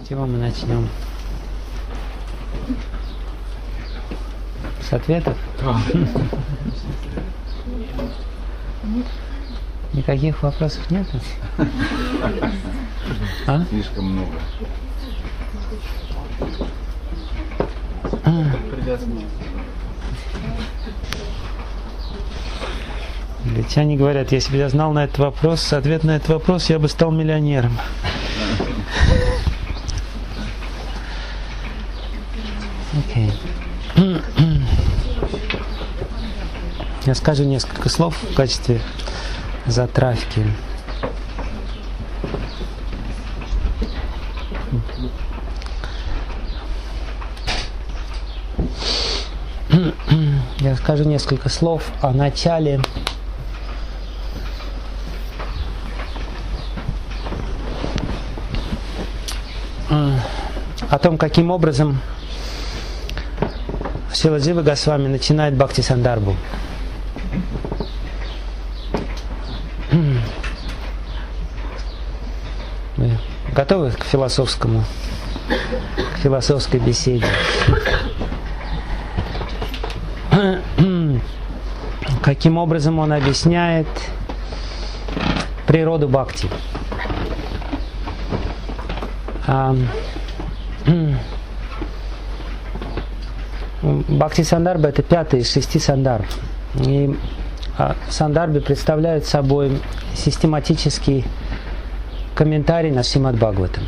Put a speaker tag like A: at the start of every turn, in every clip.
A: С чего мы начнем? С ответов? Никаких вопросов нет? А?
B: Слишком много.
A: Англичане говорят, если бы я знал на этот вопрос, ответ на этот вопрос, я бы стал миллионером. Okay. Я скажу несколько слов в качестве затравки. Я скажу несколько слов о начале о том, каким образом Шрила Джива Госвами начинает Бхакти Сандарбху. Вы готовы к философской беседе? Каким образом он объясняет природу бхакти? Бхакти Сандарбха — это 5-й из 6 сандарб. И сандарбы представляют собой систематический комментарий на Шримад Бхагаватам.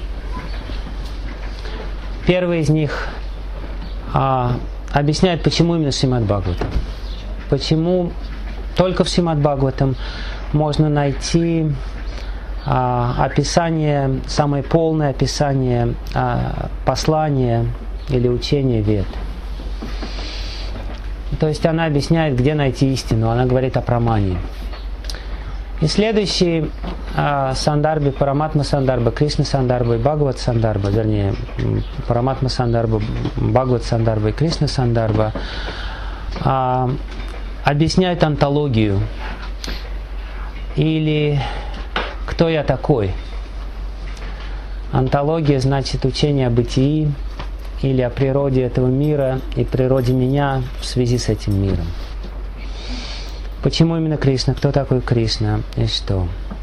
A: Первый из них объясняет, почему именно Шримад Бхагаватам. Почему только в Шримад Бхагаватам можно найти описание, самое полное описание послания или учения Вед. То есть она объясняет, где найти истину. Она говорит о прамане. И следующий сандарбы, Параматма Сандарбха, Кришна Сандарбха и Бхагават Сандарбха, вернее, Параматма Сандарбха, Бхагават Сандарбха и Кришна Сандарбха, объясняют онтологию или кто я такой. Онтология значит учение о бытии или о природе этого мира и природе меня в связи с этим миром. Почему именно Кришна? Кто такой Кришна? И что?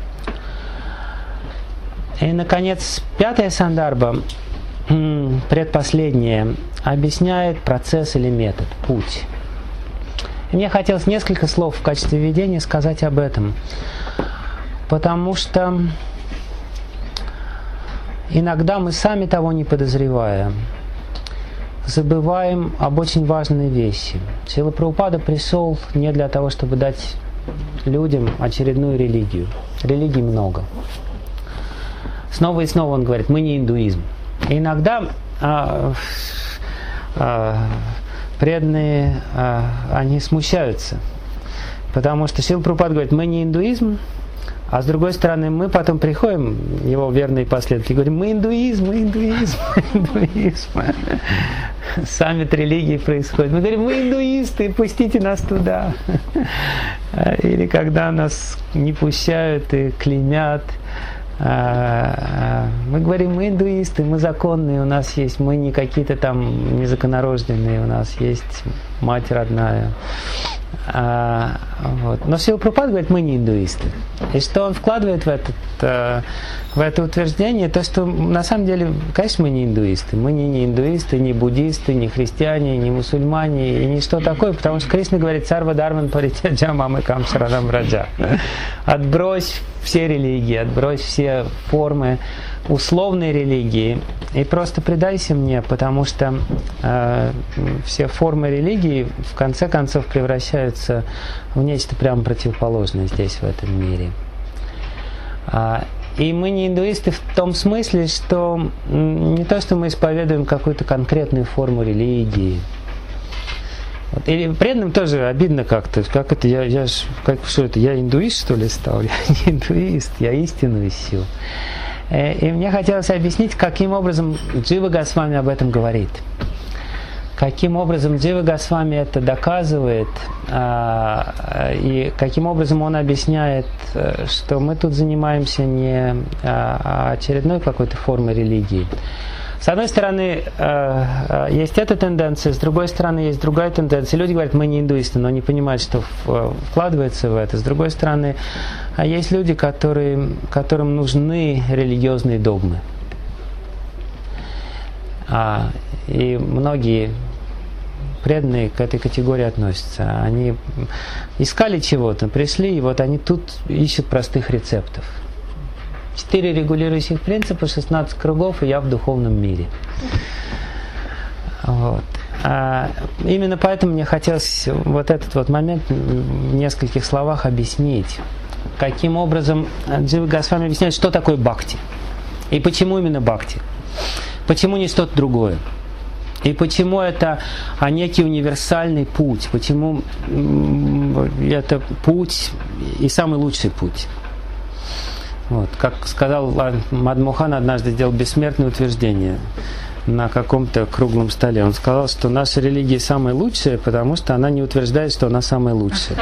A: И, наконец, 5-я сандарбха, предпоследняя, объясняет процесс или метод, путь. И мне хотелось несколько слов в качестве введения сказать об этом, потому что иногда мы сами того не подозревая забываем об очень важной вещи. Шрила Прабхупада пришел не для того, чтобы дать людям очередную религию. Религий много. Снова и снова он говорит, мы не индуизм. И иногда преданные, они смущаются. Потому что Шрила Прабхупада говорит, мы не индуизм, а с другой стороны, мы потом приходим, его верные последователи, говорим, мы индуизм, мы индуизм, мы индуизм. Саммит религии происходит. Мы говорим, мы индуисты, пустите нас туда. Или когда нас не пущают и клеймят, мы говорим, мы индуисты, мы законные, у нас есть, мы не какие-то там незаконнорожденные, у нас есть мать родная. Вот. Но Шрила Прабхупада говорит, мы не индуисты. И что он вкладывает в это утверждение, то, что на самом деле, конечно, мы не индуисты. Мы не индуисты, не буддисты, не христиане, не мусульмане и ничто такое, потому что Кришна говорит, сарва дарман паритяджа мамыкам шаранам раджа. Отбрось все религии, отбрось все формы условной религии и просто предайся мне, потому что все формы религии в конце концов превращаются в нечто прямо противоположное здесь, в этом мире. И мы не индуисты в том смысле, что не то, что мы исповедуем какую-то конкретную форму религии. Вот. И преданным тоже обидно как-то. Как это? Что это? Я индуист, что ли, стал? Я не индуист, я истину ищу. И мне хотелось объяснить, каким образом Джива Госвами об этом говорит. Каким образом Джива Госвами это доказывает, и каким образом он объясняет, что мы тут занимаемся не очередной какой-то формой религии, С одной стороны, есть эта тенденция, с другой стороны, есть другая тенденция. Люди говорят, мы не индуисты, но не понимают, что вкладывается в это. С другой стороны, есть люди, которым нужны религиозные догмы. И многие преданные к этой категории относятся. Они искали чего-то, пришли, и вот они тут ищут простых рецептов. 4 регулирующих принципа, 16 кругов, и я в духовном мире. Вот. Именно поэтому мне хотелось вот этот вот момент в нескольких словах объяснить. Каким образом Джива Госвами объясняет, что такое бхакти. И почему именно бхакти. Почему не что-то другое. И почему это некий универсальный путь. Почему это путь и самый лучший путь. Вот, как сказал Мадмохан, однажды сделал бессмертное утверждение на каком-то круглом столе. Он сказал, что наша религия самая лучшая, потому что она не утверждает, что она самая лучшая.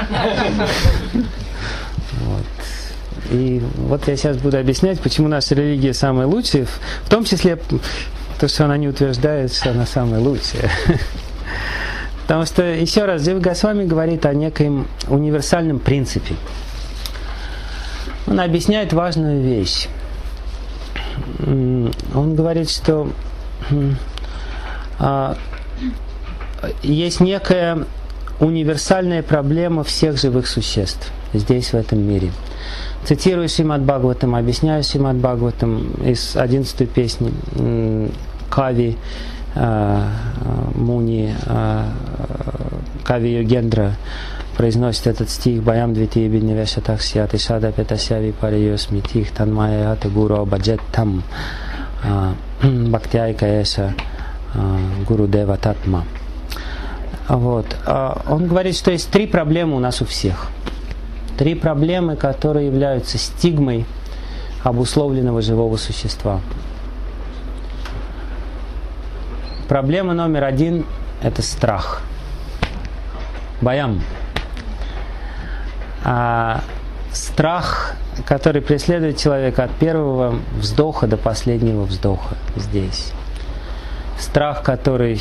A: И вот я сейчас буду объяснять, почему наша религия самая лучшая, в том числе то, что она не утверждает, что она самая лучшая. Потому что, еще раз, Джива Госвами говорит о некоем универсальном принципе. Он объясняет важную вещь. Он говорит, что есть некая универсальная проблема всех живых существ здесь, в этом мире. Цитирую Шримад Бхагаватам, объясняю Шримад Бхагаватам из 11-й песни Кави Муни, Кави Йогендра произносит этот стих Баям Двития Бидневеша Таксият Ишада Петасяви Париос Митих Танмая Ата Гуру Баджет Там Бхактяйка Эша Гуру Дева Татма. Вот. Он говорит, что есть 3 проблемы у нас у всех. 3 проблемы, которые являются стигмой обусловленного живого существа. Проблема номер 1 – это страх. Баям. Страх, который преследует человека от первого вздоха до последнего вздоха здесь. Страх, который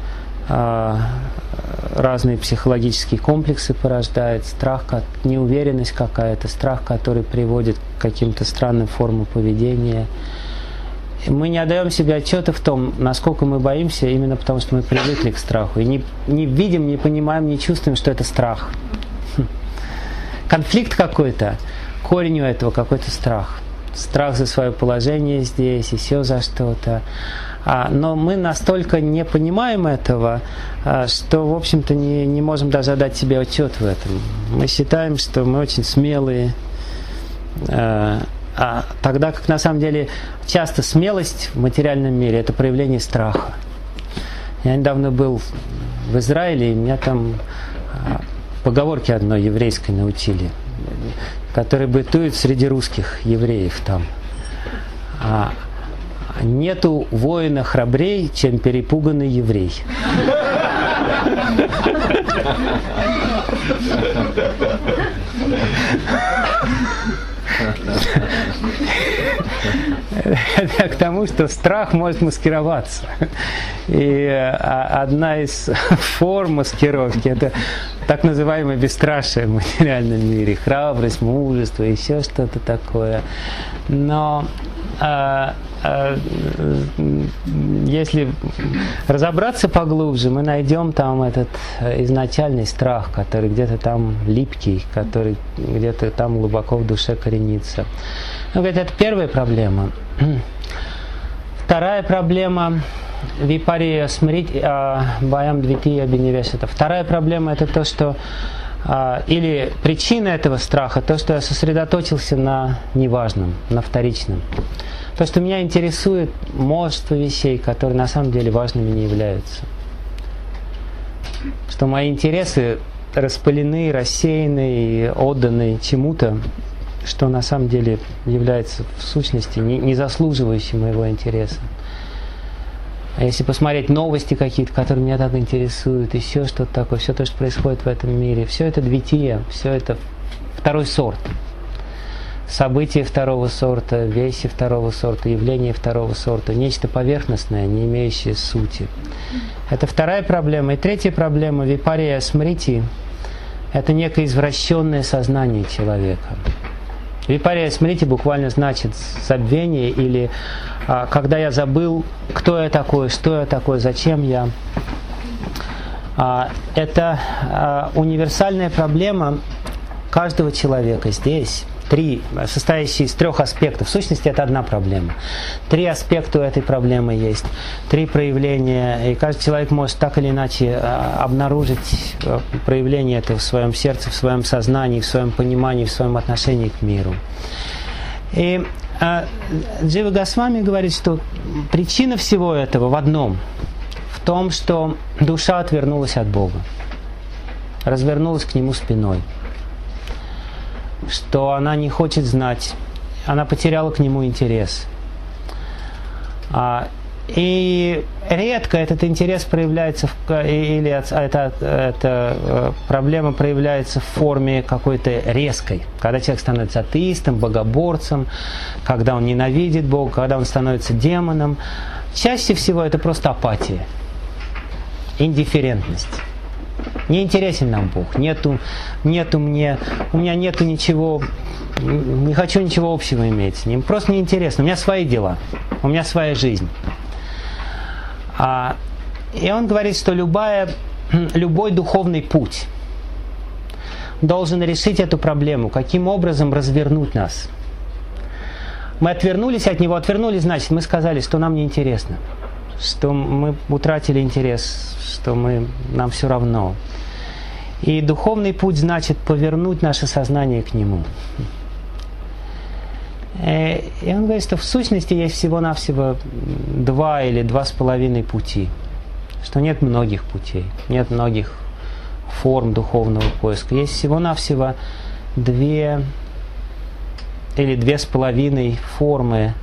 A: разные психологические комплексы порождает, страх, неуверенность какая-то, страх, который приводит к каким-то странным формам поведения. И мы не отдаем себе отчета в том, насколько мы боимся, именно потому что мы привыкли к страху. И не видим, не понимаем, не чувствуем, что это страх. Конфликт какой-то, корень у этого какой-то страх. Страх за свое положение здесь, еще за что-то. Но мы настолько не понимаем этого, что, в общем-то, не можем даже отдать себе отчет в этом. Мы считаем, что мы очень смелые, тогда как на самом деле часто смелость в материальном мире – это проявление страха. Я недавно был в Израиле, и меня там поговорки одной еврейской научили, которая бытует среди русских евреев там. Нету воина храбрей, чем перепуганный еврей. Это к тому, что страх может маскироваться. И одна из форм маскировки – это так называемое бесстрашие в материальном мире. Храбрость, мужество, еще что-то такое. Но если разобраться поглубже, мы найдем там этот изначальный страх, который где-то там липкий, который где-то там глубоко в душе коренится. Он говорит, это первая проблема. Вторая проблема Випария Смрити Баям Двития Биневешата. Вторая проблема это то, что или причина этого страха, то, что я сосредоточился на неважном, на вторичном. То, что меня интересует множество вещей, которые на самом деле важными не являются. Что мои интересы распылены, рассеяны и отданы чему-то, что на самом деле является в сущности не заслуживающим моего интереса. А если посмотреть новости какие-то, которые меня так интересуют, еще что-то такое, все то, что происходит в этом мире, все это двития, все это второй сорт. события второго сорта, вещи второго сорта, явления второго сорта, нечто поверхностное, не имеющее сути. Это вторая проблема. И третья проблема, випария смрити, это некое извращенное сознание человека. Випария смрити буквально значит забвение, или когда я забыл, кто я такой, что я такой, зачем я. Это универсальная проблема каждого человека здесь. Состоящие из 3 аспектов. В сущности, это одна проблема. 3 аспекта у этой проблемы есть. 3 проявления. И каждый человек может так или иначе обнаружить проявление этого в своем сердце, в своем сознании, в своем понимании, в своем отношении к миру. И Джива Госвами говорит, что причина всего этого в одном. В том, что душа отвернулась от Бога. Развернулась к Нему спиной. Что она не хочет знать, она потеряла к нему интерес. И редко этот интерес проявляется, или эта проблема проявляется в форме какой-то резкой. Когда человек становится атеистом, богоборцем, когда он ненавидит Бога, когда он становится демоном. Чаще всего это просто апатия, индифферентность. Не интересен нам Бог, у меня нету ничего, не хочу ничего общего иметь с Ним, просто неинтересно, у меня свои дела, у меня своя жизнь. И он говорит, что любой духовный путь должен решить эту проблему, каким образом развернуть нас. Мы отвернулись от Него, значит, мы сказали, что нам неинтересно, что мы утратили интерес, что нам все равно. И духовный путь значит повернуть наше сознание к Нему. И он говорит, что в сущности есть всего-навсего 2 или 2,5 пути. Что нет многих путей, нет многих форм духовного поиска. Есть всего-навсего 2 или 2,5 формы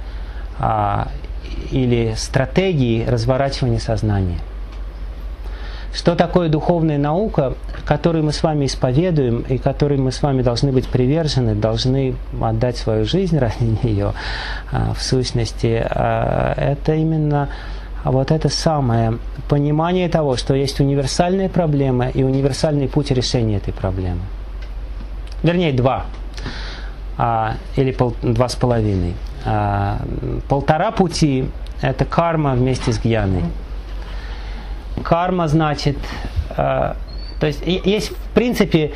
A: или стратегии разворачивания сознания. Что такое духовная наука, которую мы с вами исповедуем и которой мы с вами должны быть привержены, должны отдать свою жизнь ради нее, в сущности, это именно вот это самое понимание того, что есть универсальная проблема и универсальный путь решения этой проблемы. Вернее, 2 или 2,5. 1,5 пути – это карма вместе с гьяной. Карма значит, то есть есть в принципе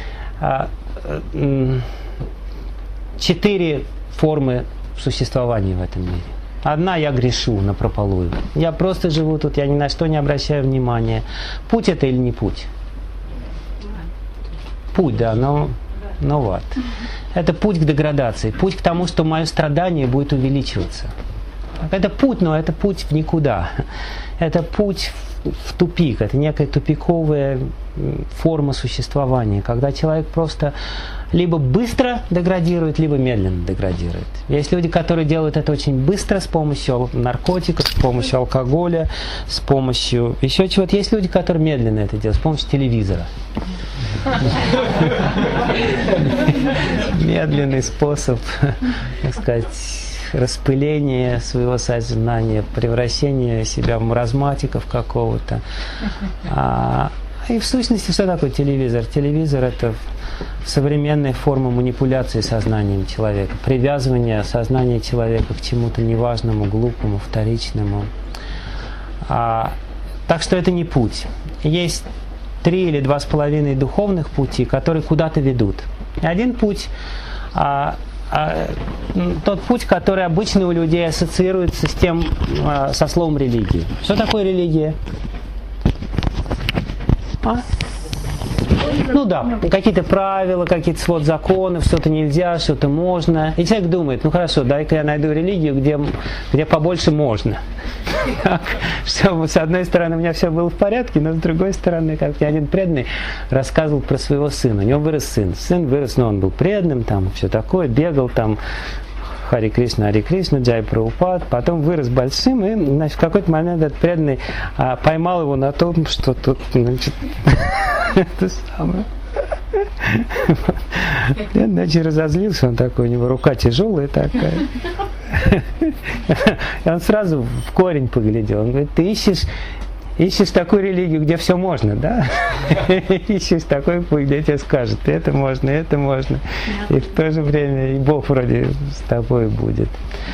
A: 4 формы существования в этом мире. Одна — я грешу напропалую. Я просто живу тут, я ни на что не обращаю внимания. Путь это или не путь? Путь, да, но вот. Это путь к деградации, путь к тому, что мое страдание будет увеличиваться. Это путь, но это путь в никуда. Это путь в тупик, это некая тупиковая форма существования, когда человек просто либо быстро деградирует, либо медленно деградирует. Есть люди, которые делают это очень быстро с помощью наркотиков, с помощью алкоголя, с помощью еще чего-то. Есть люди, которые медленно это делают, с помощью телевизора. Медленный способ, так сказать, распыление своего сознания, превращение себя в маразматиков какого-то. И в сущности, что такое телевизор? Телевизор – это современная форма манипуляции сознанием человека, привязывание сознания человека к чему-то неважному, глупому, вторичному. Так что это не путь. Есть 3 или 2,5 духовных пути, которые куда-то ведут. И один путь тот путь, который обычно у людей ассоциируется со словом религия. Что такое религия? Ну да, какие-то правила, какие-то свод законов, что-то нельзя, что-то можно. И человек думает, ну хорошо, дай-ка я найду религию, где побольше можно. Чтобы с одной стороны у меня все было в порядке, но с другой стороны, как мне один преданный рассказывал про своего сына. У него вырос сын. Сын вырос, но он был преданным, там все такое, бегал там Хари Кришна, Джай Прабхупад, потом вырос большим, и значит, в какой-то момент этот преданный поймал его на том, что тут, значит, это самое. Я, значит, разозлился, он такой, у него рука тяжелая такая. И он сразу в корень поглядел. Он говорит, ты ищешь такую религию, где все можно, да? Ищешь такой путь, где тебе скажут, это можно. И в то же время и Бог вроде с тобой будет.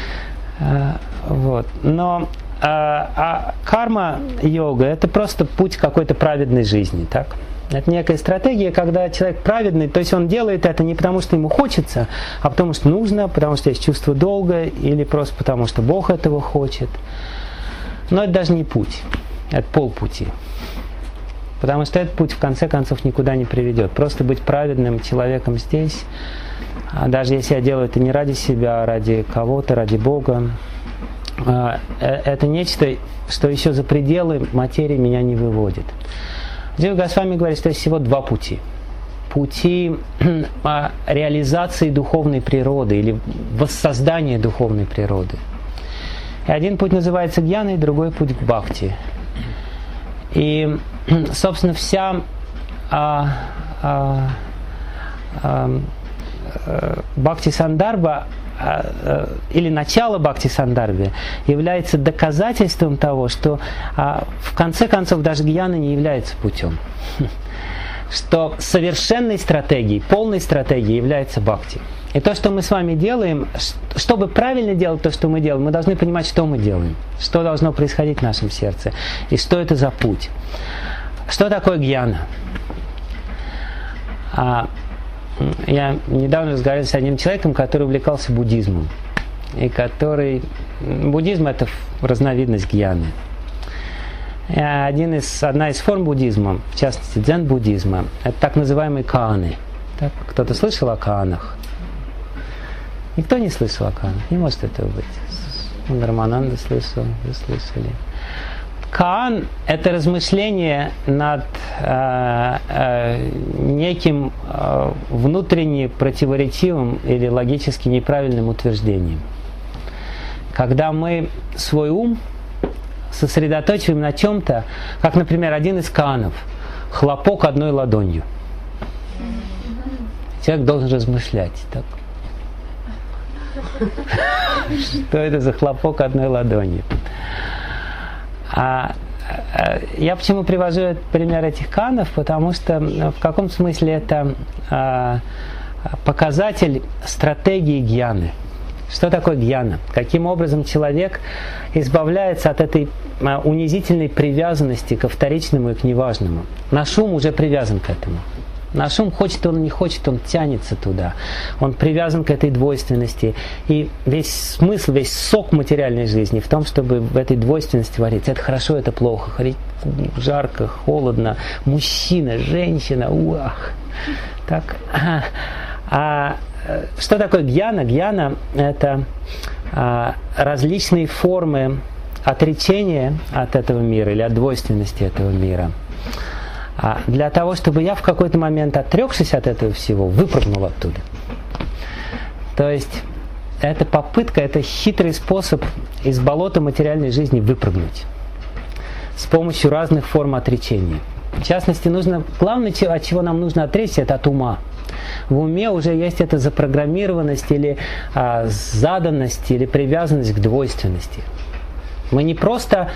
A: Вот. Но карма-йога – это просто путь какой-то праведной жизни, так? Это некая стратегия, когда человек праведный, то есть он делает это не потому, что ему хочется, а потому что нужно, потому что есть чувство долга, или просто потому, что Бог этого хочет. Но это даже не путь, это полпути. Потому что этот путь в конце концов никуда не приведет. Просто быть праведным человеком здесь, даже если я делаю это не ради себя, а ради кого-то, ради Бога, это нечто, что еще за пределы материи меня не выводит. Джива Госвами говорит, что есть всего два пути. Пути реализации духовной природы или воссоздания духовной природы. И один путь называется гьяна, и другой путь к бхакти. И, собственно, вся бхакти-сандарба или начало бхакти-сандарбы является доказательством того, что в конце концов даже гьяна не является путем. Что совершенной стратегией, полной стратегией является бхакти. И то, что мы с вами делаем, чтобы правильно делать то, что мы делаем, мы должны понимать, что мы делаем, что должно происходить в нашем сердце, и что это за путь. Что такое гьяна? Я недавно разговаривал с одним человеком, который увлекался буддизмом. И который... Буддизм – это разновидность гьяны. Одна из форм буддизма, в частности дзен-буддизма, это так называемые кааны. Так? Кто-то слышал о каанах? Никто не слышал о каанах? Не может этого быть. Рамананда слышал, вы слышали. Каан – это размышление над неким внутренне противоречивым или логически неправильным утверждением. Когда мы свой ум сосредоточиваем на чем-то, как, например, один из каанов – хлопок одной ладонью. Человек должен размышлять. Так. Что это за хлопок одной ладонью? Я почему привожу пример этих каанов? Потому что в каком смысле это показатель стратегии гьяны. Что такое гьяна? Каким образом человек избавляется от этой унизительной привязанности ко вторичному и к неважному? Наш ум уже привязан к этому. Наш ум, хочет он, не хочет, он тянется туда. Он привязан к этой двойственности. И весь смысл, весь сок материальной жизни в том, чтобы в этой двойственности вариться. Это хорошо, это плохо. Жарко, холодно. Мужчина, женщина. Уах. Так. Что такое гьяна? Гьяна – это различные формы отречения от этого мира или от двойственности этого мира. Для того, чтобы я в какой-то момент, отрекшись от этого всего, выпрыгнул оттуда. То есть это попытка, это хитрый способ из болота материальной жизни выпрыгнуть с помощью разных форм отречения. В частности, главное, от чего нам нужно отречься, это от ума. В уме уже есть эта запрограммированность или заданность или привязанность к двойственности. Мы не просто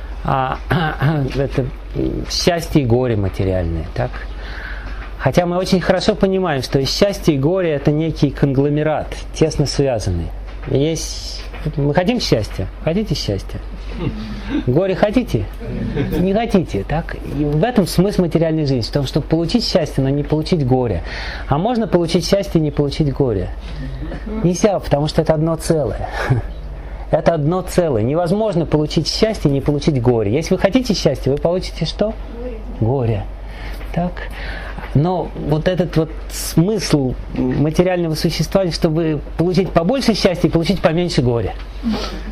A: это счастье и горе материальные, так? Хотя мы очень хорошо понимаем, что и счастье и горе это некий конгломерат, тесно связанный. Мы хотим счастья? Хотите счастья? Горе хотите? Не хотите, так? И в этом смысл материальной жизни, в том, чтобы получить счастье, но не получить горе. А можно получить счастье и не получить горе? Нельзя, потому что это одно целое. Это одно целое. Невозможно получить счастье и не получить горе. Если вы хотите счастья, вы получите что? Горе. Так? Но вот этот вот смысл материального существования, чтобы получить побольше счастья и получить поменьше горя.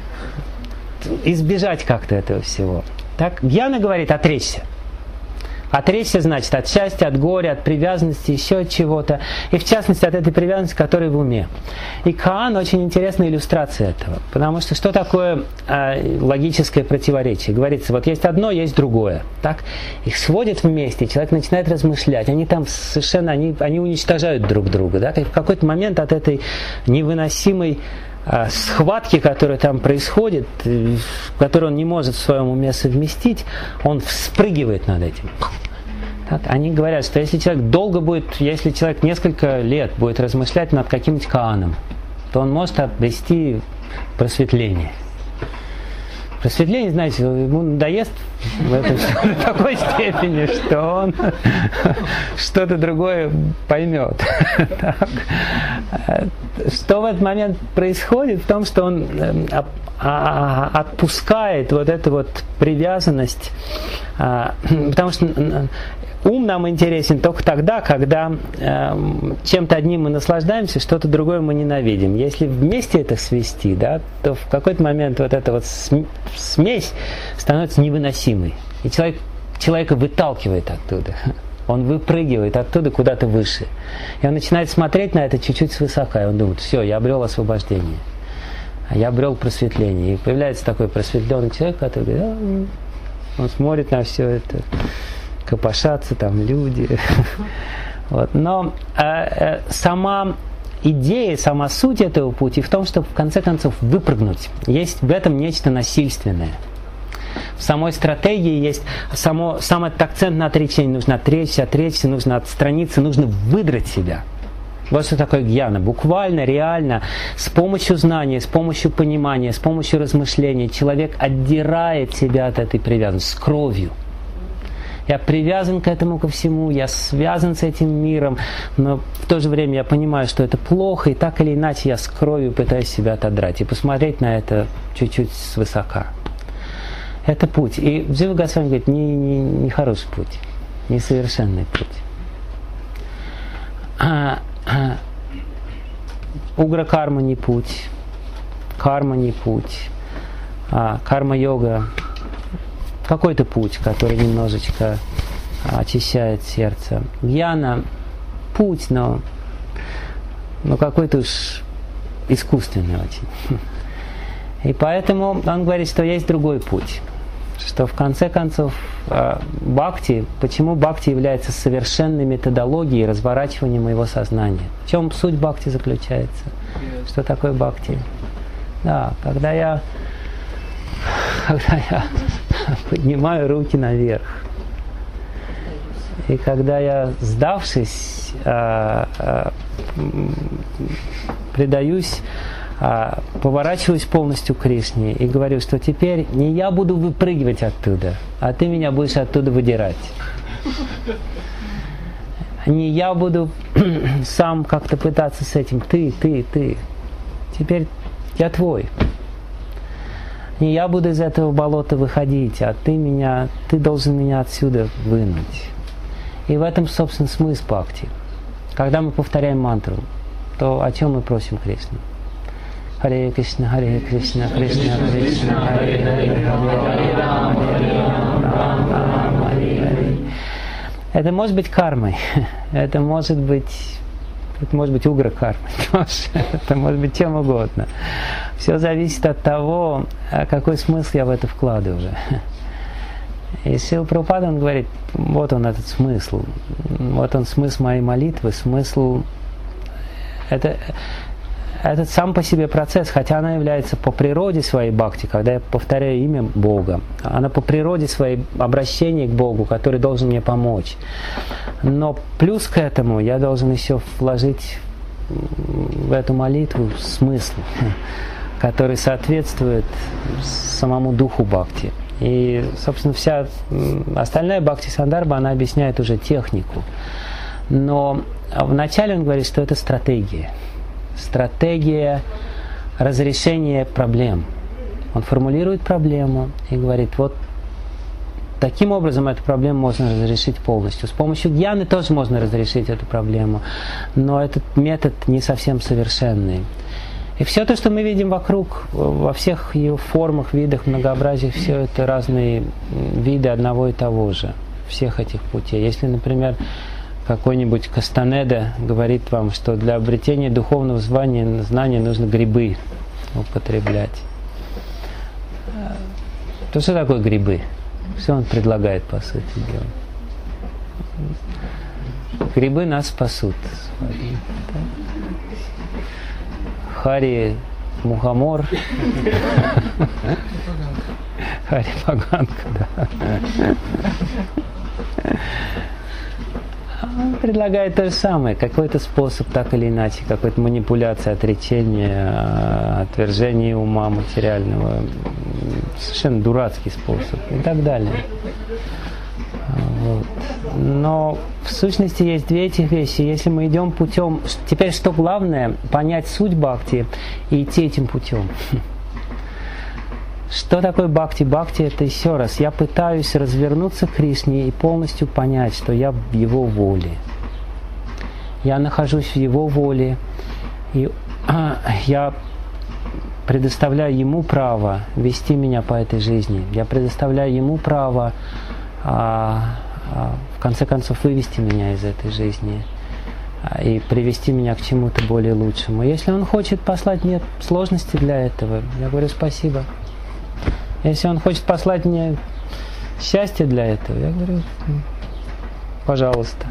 A: Избежать как-то этого всего. Так? Гьяна говорит, отречься. Отречься значит от счастья, от горя, от привязанности, еще от чего-то. И в частности от этой привязанности, которая в уме. И Каан очень интересная иллюстрация этого. Потому что такое логическое противоречие? Говорится, вот есть одно, есть другое. Так? Их сводят вместе, человек начинает размышлять. Они там совершенно, они уничтожают друг друга. Да? И в какой-то момент от этой невыносимой схватки, которая там происходит, которую он не может в своем уме совместить, он вспрыгивает над этим. Так, они говорят, что если человек несколько лет будет размышлять над каким-нибудь Кааном, то он может обрести просветление. Просветление, знаете, ему надоест в этом до такой степени, что он что-то другое поймет. Что в этот момент происходит? В том, что он отпускает вот эту вот привязанность, потому что ум нам интересен только тогда, когда чем-то одним мы наслаждаемся, что-то другое мы ненавидим. Если вместе это свести, да, то в какой-то момент вот эта вот смесь становится невыносимой. И человека выталкивает оттуда. Он выпрыгивает оттуда куда-то выше. И он начинает смотреть на это чуть-чуть свысока. И он думает, все, я обрел освобождение. Я обрел просветление. И появляется такой просветленный человек, который говорит, он смотрит на все это. Копошатся там люди. Вот. Но сама идея, сама суть этого пути в том, чтобы в конце концов выпрыгнуть. Есть в этом нечто насильственное. В самой стратегии есть сам этот акцент на отречении. Нужно отречься, нужно отстраниться, нужно выдрать себя. Вот что такое гьяна. Буквально, реально, с помощью знания, с помощью понимания, с помощью размышления человек отдирает себя от этой привязанности с кровью. Я привязан к этому ко всему, я связан с этим миром, но в то же время я понимаю, что это плохо, и так или иначе я с кровью пытаюсь себя отодрать и посмотреть на это чуть-чуть свысока. Это путь. И Джива Госвами говорит, не хороший путь, несовершенный путь. Угра-карма не путь, карма не путь, карма-йога какой-то путь, который немножечко очищает сердце. Гьяна – путь, но какой-то уж искусственный очень. И поэтому он говорит, что есть другой путь. Что в конце концов бхакти, почему бхакти является совершенной методологией разворачивания моего сознания? В чем суть бхакти заключается? Что такое бхакти? Да, когда я поднимаю руки наверх. И когда я, сдавшись, предаюсь, поворачиваюсь полностью к Кришне и говорю, что теперь не я буду выпрыгивать оттуда, а ты меня будешь оттуда выдирать. Не я буду сам как-то пытаться с этим. Ты. Теперь я твой. Не я буду из этого болота выходить, а ты должен меня отсюда вынуть. И в этом, собственно, смысл бхакти. Когда мы повторяем мантру, то о чем мы просим Кришну? Харе Кришна, Кришна, Кришна, Харе Харе, Харе Рама, Харе Харе. Это может быть кармой, это может быть угра-кармой, это может быть чем угодно. Все зависит от того, какой смысл я в это вкладываю. И Шрила Прабхупада, он говорит, вот он этот смысл, вот он смысл моей молитвы, смысл, этот сам по себе процесс, хотя она является по природе своей бхакти, когда я повторяю имя Бога, она по природе своей обращение к Богу, который должен мне помочь. Но плюс к этому я должен еще вложить в эту молитву смысл, который соответствует самому духу бхакти. И, собственно, вся остальная бхакти-сандarbha, она объясняет уже технику. Но вначале он говорит, что это стратегия. Стратегия разрешения проблем. Он формулирует проблему и говорит, вот таким образом эту проблему можно разрешить полностью. С помощью гьяны тоже можно разрешить эту проблему, но этот метод не совсем совершенный. И все то, что мы видим вокруг, во всех ее формах, видах, многообразиях, все это разные виды одного и того же. всех этих путей. Если, например, какой-нибудь Кастанеда говорит вам, что для обретения духовного знания нужно грибы употреблять. То что такое грибы? Что он предлагает, по сути дела? Грибы нас спасут. Хари Мухаммор. Хари Поганка, да. Он предлагает то же самое, какой-то способ, так или иначе, какой-то манипуляция, отречение, отвержение ума материального, совершенно дурацкий способ и так далее. Вот. Но в сущности есть две этих вещи. Если мы идем путем, теперь что главное, понять суть бхакти и идти этим путем. Что такое бхакти? Бхакти — это, еще раз, я пытаюсь развернуться к Кришне и полностью понять, что я в Его воле. Я нахожусь в Его воле, и я предоставляю Ему право вести меня по этой жизни. Я предоставляю Ему право, в конце концов, вывести меня из этой жизни и привести меня к чему-то более лучшему. Если Он хочет послать мне сложности для этого, я говорю спасибо. Если Он хочет послать мне счастье для этого, я говорю, пожалуйста.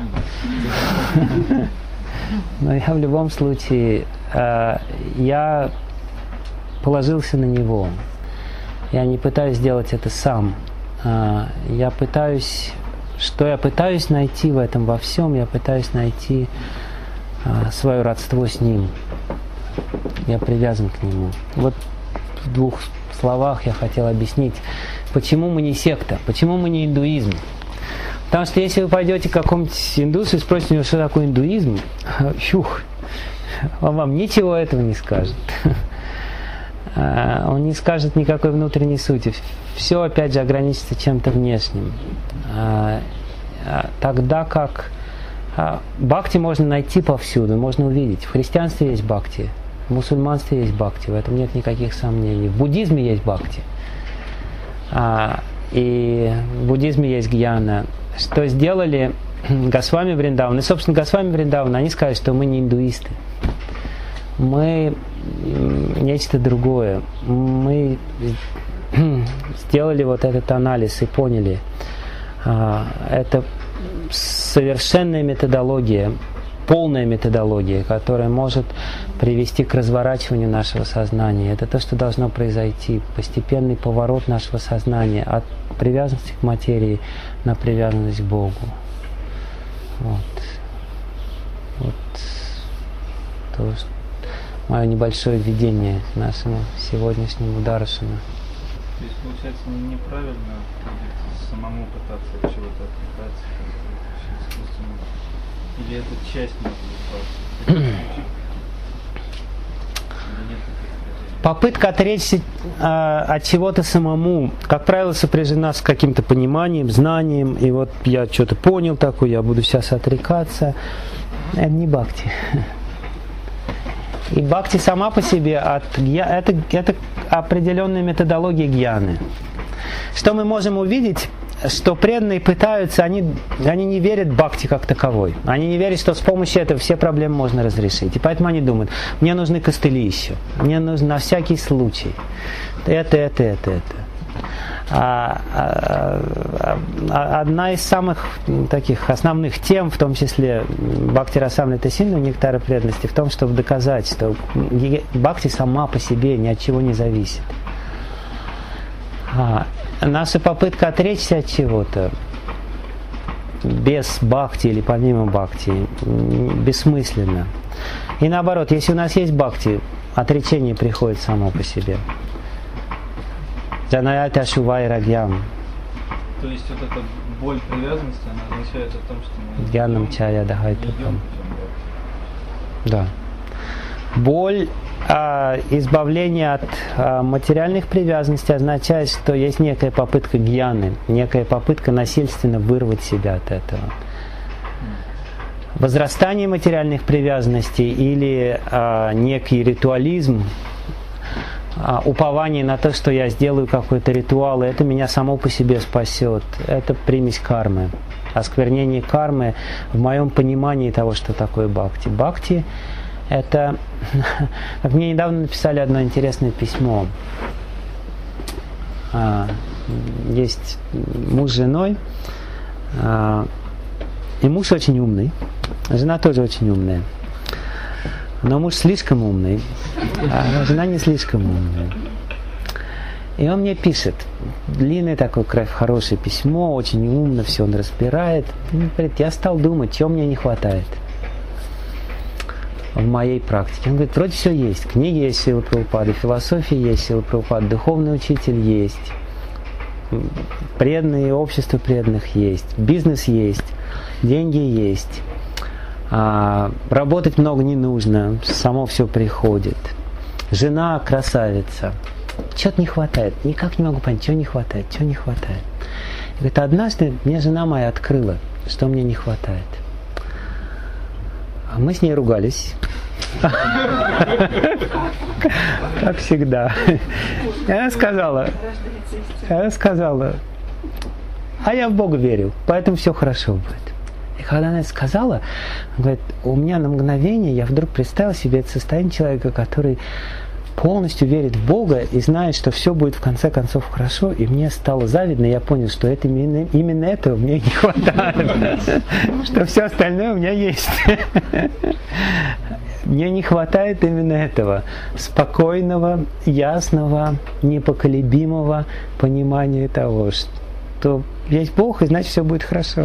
A: Но я в любом случае, я положился на Него. Я не пытаюсь сделать это сам. Я пытаюсь найти в этом во всем, я пытаюсь найти свое родство с Ним. Я привязан к Нему. Вот в двух словах я хотел объяснить, почему мы не секта, почему мы не индуизм. Потому что если вы пойдете к какому-нибудь индусу и спросите у него, что такое индуизм, он вам ничего этого не скажет. Он не скажет никакой внутренней сути. Все, опять же, ограничится чем-то внешним. Тогда как бхакти можно найти повсюду, можно увидеть. В христианстве есть бхакти, в мусульманстве есть бхакти, в этом нет никаких сомнений. В буддизме есть бхакти. И в буддизме есть гьяна. Что сделали Госвами Вриндаван? И, собственно, Госвами Вриндаван, они сказали, что мы не индуисты. Мы нечто другое. Мы сделали вот этот анализ и поняли. Это совершенная методология, полная методология, которая может привести к разворачиванию нашего сознания. Это то, что должно произойти. Постепенный поворот нашего сознания от привязанности к материи на привязанность к Богу. Вот то, что мое небольшое введение к нашему сегодняшнему даршану.
B: То есть, получается, неправильно самому пытаться от чего-то отвлекаться, искусственно. Или это часть может быть?
A: Попытка отречься от чего-то самому, как правило, сопряжена с каким-то пониманием, знанием. И вот я что-то понял такое, я буду сейчас отрекаться. Это не бхакти. И бхакти сама по себе это определенная методология гьяны. Что мы можем увидеть, что преданные пытаются, они не верят в бхакти как таковой. Они не верят, что с помощью этого все проблемы можно разрешить. И поэтому они думают, мне нужны костыли еще, мне нужно на всякий случай. Это. Одна из самых таких основных тем, в том числе Бхакти Расамрита Синдху, нектара преданности, в том, чтобы доказать, что бхакти сама по себе ни от чего не зависит. Наша попытка отречься от чего-то без бхакти или помимо бхакти бессмысленна. И наоборот, если у нас есть бхакти, отречение приходит само по себе. Джанаята шувай рагьям.
B: То есть вот эта боль привязанности, она означает о том, что мы
A: Гьянам чая дахайтакам. Да. Боль, избавление от материальных привязанностей означает, что есть некая попытка гьяны, некая попытка насильственно вырвать себя от этого. Возрастание материальных привязанностей или некий ритуализм упование на то, что я сделаю какой-то ритуал, и это меня само по себе спасет. Это примесь кармы. Осквернение кармы в моем понимании того, что такое бхакти. Бхакти – это, как мне недавно написали одно интересное письмо. Есть муж с женой, и муж очень умный, жена тоже очень умная. Но муж слишком умный, а жена не слишком умная. И он мне пишет, длинное такое хорошее письмо, очень умно, все он разбирает. Он говорит, я стал думать, чего мне не хватает в моей практике. Он говорит, вроде все есть. Книги есть Шрилы Прабхупады, философия есть Шрилы Прабхупады, духовный учитель есть, преданные, общество преданных есть, бизнес есть, деньги есть. Работать много не нужно, само все приходит. Жена красавица. Чего-то не хватает, никак не могу понять, чего не хватает. И говорит, однажды мне жена моя открыла, что мне не хватает. А мы с ней ругались. Как всегда. И она сказала, а я в Бога верю, поэтому все хорошо будет. И когда она это сказала, она говорит, у меня на мгновение я вдруг представил себе это состояние человека, который полностью верит в Бога и знает, что все будет в конце концов хорошо, и мне стало завидно, и я понял, что это именно этого мне не хватает, что все остальное у меня есть. Мне не хватает именно этого спокойного, ясного, непоколебимого понимания того, что есть Бог, и значит все будет хорошо.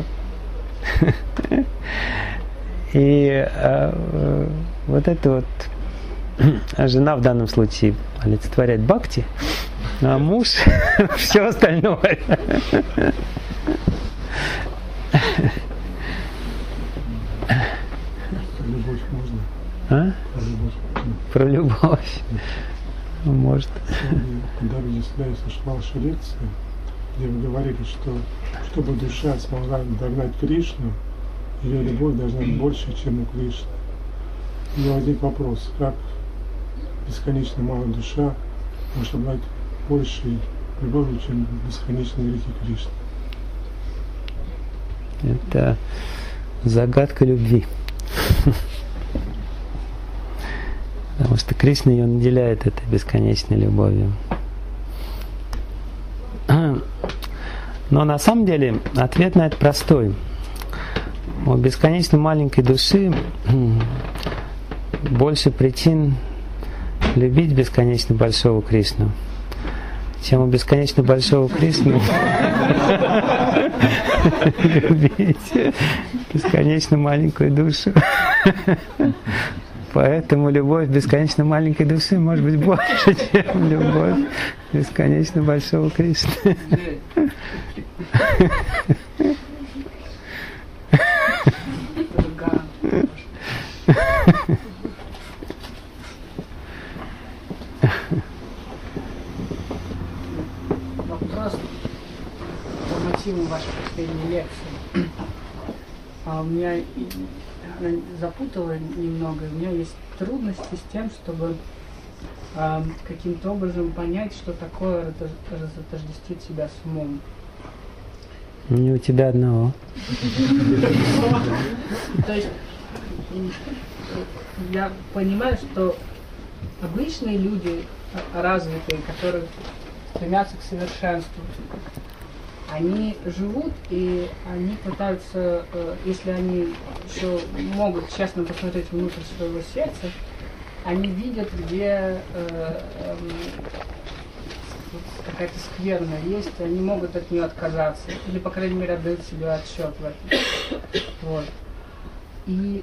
A: И вот это вот жена в данном случае олицетворяет бхакти, а муж все остальное.
C: Любовь можно?
A: А? Про любовь. Может.
C: Когда вы слышали ваши лекции, где вы говорили, что чтобы душа смогла догнать Кришну, ее любовь должна быть больше, чем у Кришны. У меня возник вопрос, как бесконечно малая душа может обладать большей любовью, чем бесконечные грехи Кришны?
A: Это загадка любви. Потому что Кришна ее наделяет этой бесконечной любовью. Но на самом деле ответ на это простой. У бесконечно маленькой души больше причин любить бесконечно большого Кришну, чем у бесконечно большого Кришны любить бесконечно маленькую душу. Поэтому любовь бесконечно маленькой души может быть больше, чем любовь бесконечно большого Кришны.
D: Вопрос по мотиву вашей последней лекции. У меня она запутала немного, у меня есть трудности с тем, чтобы каким-то образом понять, что такое разотождествить себя с умом.
A: Не у тебя одного.
D: То есть я понимаю, что обычные люди, развитые, которые стремятся к совершенству, они живут и они пытаются, если они еще могут честно посмотреть внутрь своего сердца, они видят, где какая-то скверна есть, и они могут от нее отказаться, или, по крайней мере, отдают себе отсчет в этом. Вот. И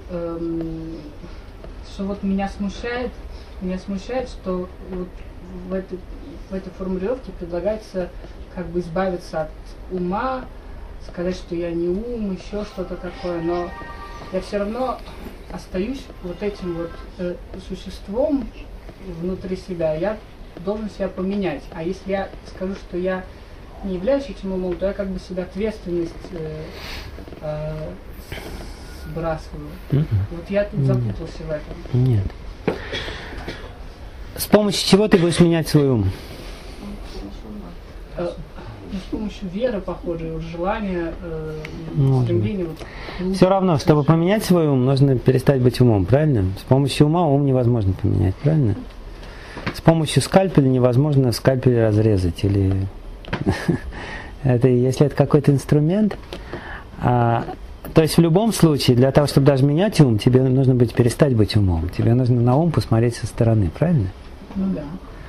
D: что вот меня смущает, что вот в этой формулировке предлагается как бы избавиться от ума, сказать, что я не ум, еще что-то такое, но я все равно остаюсь вот этим вот существом внутри себя. Я должен себя поменять. А если я скажу, что я не являюсь этим умом, то я как бы себе ответственность сбрасываю. Вот я тут запутался в этом.
A: Нет. С помощью чего ты будешь менять свой ум?
D: С помощью веры, похоже, желания, стремления.
A: Все равно, чтобы поменять свой ум, нужно перестать быть умом, правильно? С помощью ума ум невозможно поменять, правильно? С помощью скальпеля невозможно скальпель разрезать. Или если это какой-то инструмент. То есть в любом случае, для того, чтобы даже менять ум, тебе нужно перестать быть умом. Тебе нужно на ум посмотреть со стороны, правильно?
D: Ну да.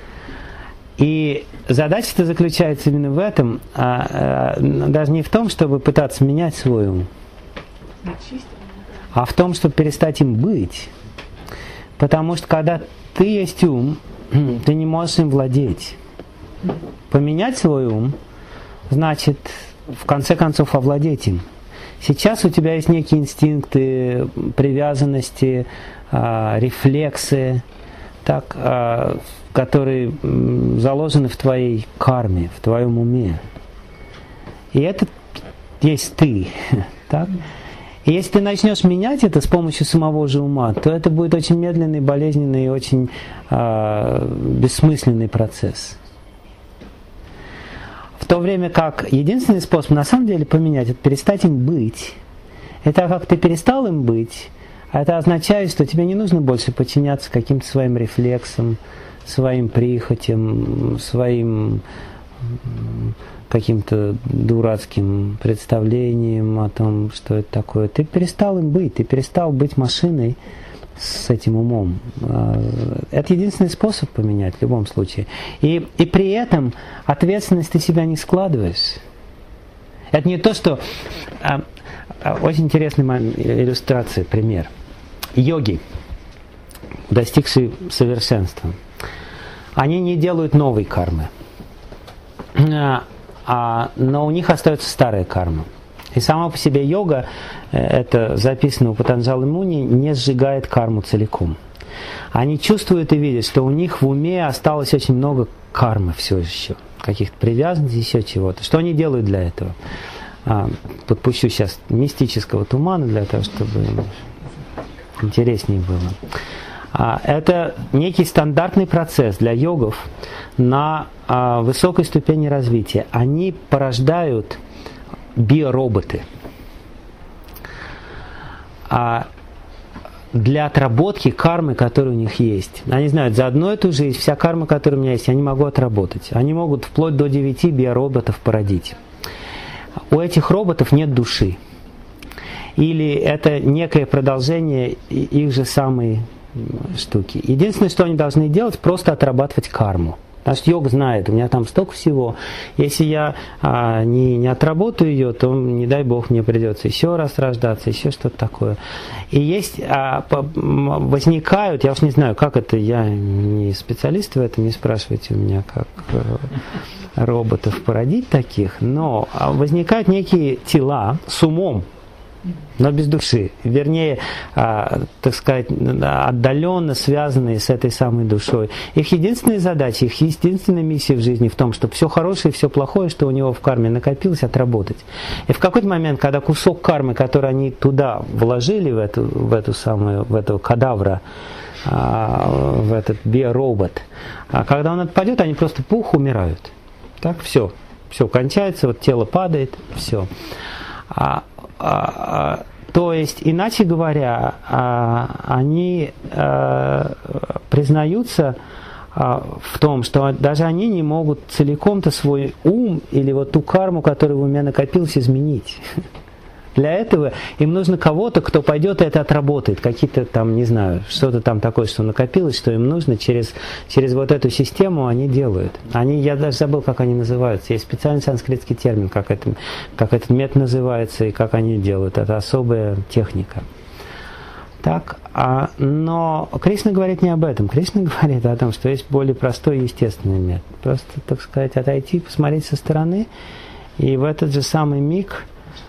A: И задача-то заключается именно в этом, даже не в том, чтобы пытаться менять свой ум, а в том, чтобы перестать им быть. Потому что когда ты есть ум, ты не можешь им владеть. Поменять свой ум значит, в конце концов, овладеть им. Сейчас у тебя есть некие инстинкты, привязанности, рефлексы, так, которые заложены в твоей карме, в твоем уме. И это есть ты. Так? И если ты начнешь менять это с помощью самого же ума, то это будет очень медленный, болезненный и очень бессмысленный процесс. В то время как единственный способ на самом деле поменять, это перестать им быть. Это как ты перестал им быть, а это означает, что тебе не нужно больше подчиняться каким-то своим рефлексам, своим прихотям, своим каким-то дурацким представлениям о том, что это такое. Ты перестал им быть, ты перестал быть машиной с этим умом. Это единственный способ поменять в любом случае. И при этом ответственность ты себя не складываешь. Это не то, что... Очень интересная иллюстрация, пример. Йоги, достигшие совершенства, они не делают новой кармы, но у них остается старая карма. И сама по себе йога, это записано у Патанджали Муни, не сжигает карму целиком. Они чувствуют и видят, что у них в уме осталось очень много кармы все еще, каких-то привязанностей, еще чего-то. Что они делают для этого? Подпущу сейчас мистического тумана для того, чтобы интереснее было. Это некий стандартный процесс для йогов на высокой ступени развития. Они порождают биороботы. Для отработки кармы, которая у них есть. Они знают, за одну эту жизнь вся карма, которая у меня есть, я не могу отработать. Они могут вплоть до 9 биороботов породить. У этих роботов нет души. Или это некое продолжение их же самой штуки. Единственное, что они должны делать, просто отрабатывать карму. Потому что йог знает, у меня там столько всего. Если я не отработаю ее, то, не дай бог, мне придется еще раз рождаться, еще что-то такое. И есть, возникают, я уж не знаю, как это, я не специалист в этом, не спрашивайте у меня, как роботов породить таких, но возникают некие тела с умом, но без души, вернее, так сказать, отдаленно связанные с этой самой душой. Их единственная задача, их единственная миссия в жизни в том, чтобы все хорошее и все плохое, что у него в карме накопилось, отработать. И в какой-то момент, когда кусок кармы, который они туда вложили, в этого кадавра, в этот биоробот, когда он отпадет, они просто умирают. Так, все, кончается, вот тело падает, все. То есть, иначе говоря, они признаются в том, что даже они не могут целиком-то свой ум или вот ту карму, которая в уме накопилась, изменить. Для этого им нужно кого-то, кто пойдет и это отработает. Какие-то там, не знаю, что-то там такое, что накопилось, что им нужно, через вот эту систему они делают. Я даже забыл, как они называются. Есть специальный санскритский термин, как этот метод называется и как они делают. Это особая техника. Так, но Кришна говорит не об этом. Кришна говорит о том, что есть более простой и естественный метод. Просто, так сказать, отойти, посмотреть со стороны, и в этот же самый миг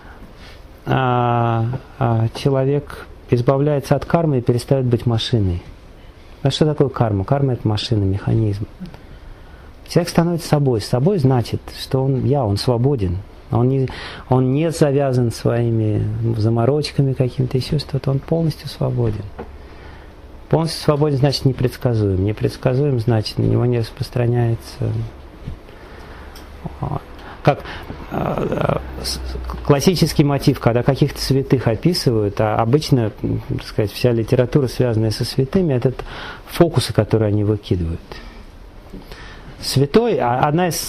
A: человек избавляется от кармы и перестает быть машиной. А что такое карма? Карма – это машина, механизм. Человек становится собой. Собой значит, что он свободен. Он не завязан своими заморочками какими-то, еще что-то. Он полностью свободен. Полностью свободен значит непредсказуем. Непредсказуем значит на него не распространяется. Как классический мотив, когда каких-то святых описывают, а обычно, так сказать, вся литература, связанная со святыми, это фокусы, которые они выкидывают. Святой, одна из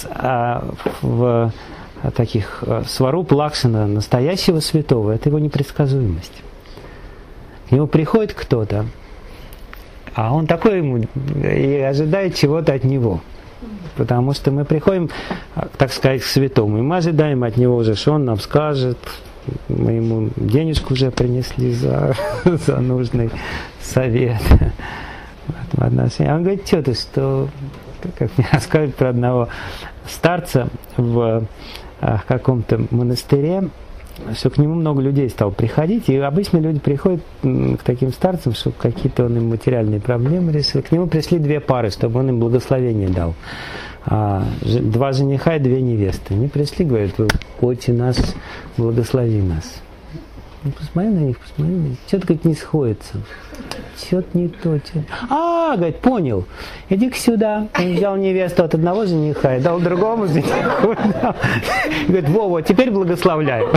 A: таких сваруп Лакшана настоящего святого, это его непредсказуемость. К нему приходит кто-то, а он такой ему и ожидает чего-то от него. Потому что мы приходим, так сказать, к святому, и мы ожидаем от него уже, что он нам скажет, мы ему денежку уже принесли за нужный совет. А он говорит, что как мне рассказывают про одного старца в каком-то монастыре, что к нему много людей стало приходить, и обычно люди приходят к таким старцам, чтобы какие-то он им материальные проблемы решил. К нему пришли 2 пары, чтобы он им благословение дал. 2 жениха и 2 невесты. Они пришли, говорят, вы Отче нас, благослови нас. Ну, посмотри на них. Что-то, говорит, не сходится. Что-то не то. Говорит, понял. Иди-ка сюда. Он взял невесту от одного жениха и дал другому жениху. Говорит, Вова, теперь благословляю.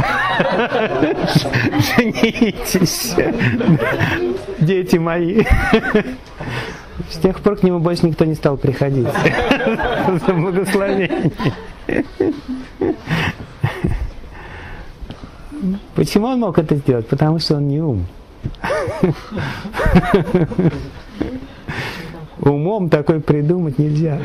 A: Женитесь. Дети мои. С тех пор к нему больше никто не стал приходить. За благословение. Почему он мог это сделать? Потому что он не ум. Умом такой придумать нельзя.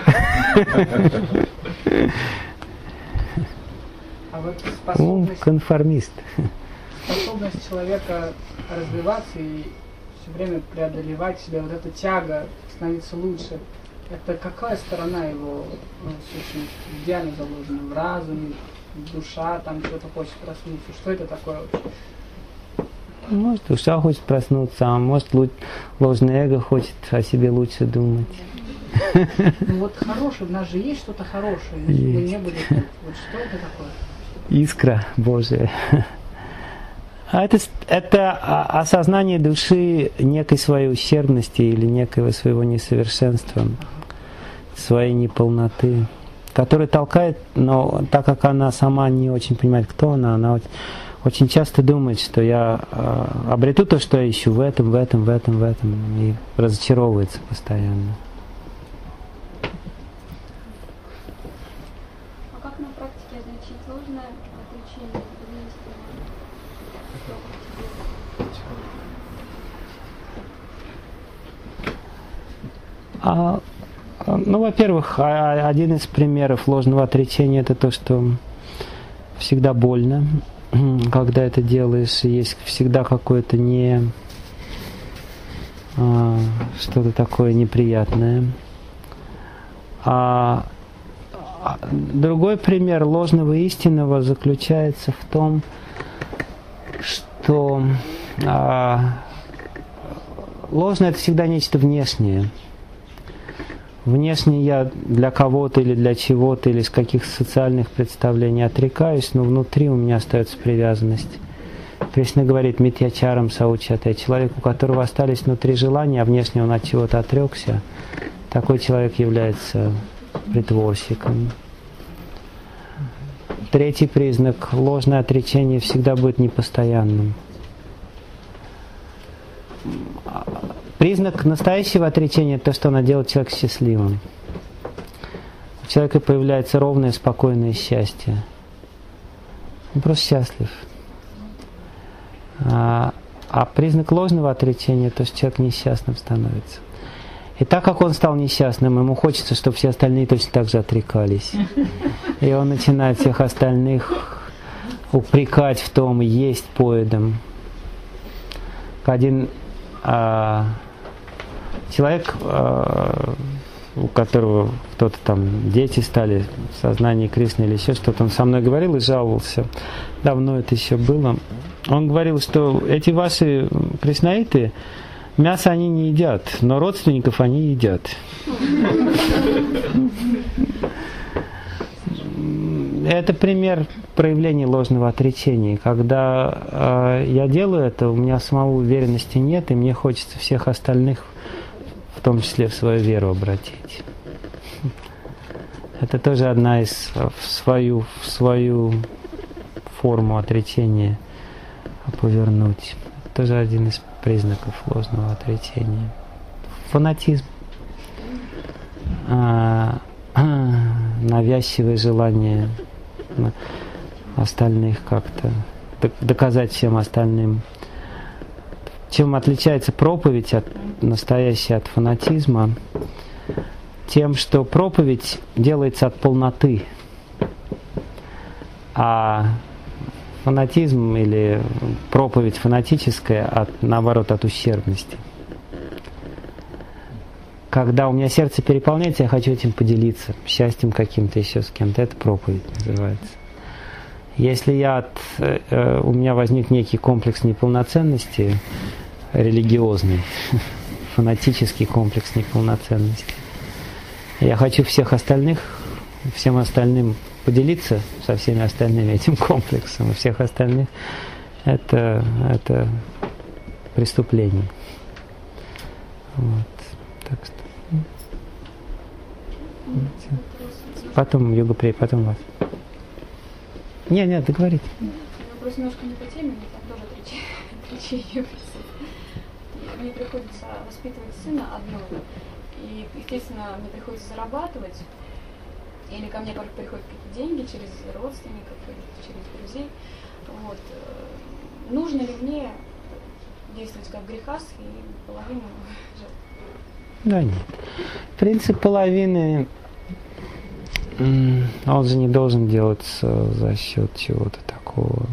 A: Ум конформист.
D: Способность человека развиваться и все время преодолевать себя, вот эта тяга становиться лучше, это какая сторона его сущности? Где она заложена? В разуме? Душа там что-то хочет проснуться. Что это такое вообще?
A: Может, душа хочет проснуться, а может, ложное эго хочет о себе лучше думать.
D: Ну вот хорошее, у нас же есть что-то хорошее, мы не были тут. Вот что это такое?
A: Искра Божия. Это осознание души некой своей ущербности или некого своего несовершенства, своей неполноты, который толкает, но так как она сама не очень понимает, кто она очень часто думает, что я обрету то, что я ищу в этом, и разочаровывается постоянно.
E: А как на практике отличить ложное отличие от истины?
A: Ну, во-первых, один из примеров ложного отречения – это то, что всегда больно, когда это делаешь, есть всегда какое-то что-то такое неприятное. Другой пример ложного истинного заключается в том, что ложное – это всегда нечто внешнее. Внешне я для кого-то или для чего-то, или из каких-то социальных представлений отрекаюсь, но внутри у меня остается привязанность. Кришна говорит, митьячарам саучате, человек, у которого остались внутри желания, а внешне он от чего-то отрекся, такой человек является притворщиком. Третий признак, ложное отречение всегда будет непостоянным. Признак настоящего отречения – то, что оно делает человека счастливым. У человека появляется ровное, спокойное счастье. Он просто счастлив. А признак ложного отречения – то, что человек несчастным становится. И так как он стал несчастным, ему хочется, чтобы все остальные точно так же отрекались. И он начинает всех остальных упрекать в том, есть поедом. Один человек, у которого кто-то там, дети стали в сознании Кришны или еще что-то, он со мной говорил и жаловался. Давно это еще было. Он говорил, что эти ваши кришнаиты, мясо они не едят, но родственников они едят. Это пример проявление ложного отречения. Когда я делаю это, у меня самого уверенности нет, и мне хочется всех остальных, в том числе в свою веру, обратить. Это тоже одна из в свою форму отречения повернуть. Это тоже один из признаков ложного отречения. Фанатизм. Навязчивое желание остальных как-то доказать всем остальным. Чем отличается проповедь настоящая от фанатизма? Тем, что проповедь делается от полноты, а фанатизм или проповедь фанатическая, наоборот, от ущербности. Когда у меня сердце переполняется, я хочу этим поделиться, счастьем каким-то еще с кем-то. Это проповедь называется. Если у меня возник некий комплекс неполноценности, религиозный, фанатический комплекс неполноценности, я хочу всем остальным поделиться со всеми остальными этим комплексом, и всех остальных это преступление. Вот. Так что. Потом Йога-Прия, потом вас. Нет, договорите.
E: Вопрос немножко не по теме, но там тоже отречение. Мне приходится воспитывать сына одного, и, естественно, мне приходится зарабатывать, или ко мне приходят какие-то деньги через родственников, или через друзей. Вот. Нужно ли мне действовать как грехас и половину жертв?
A: Да нет. Принцип половины, он же не должен делаться за счет чего-то такого.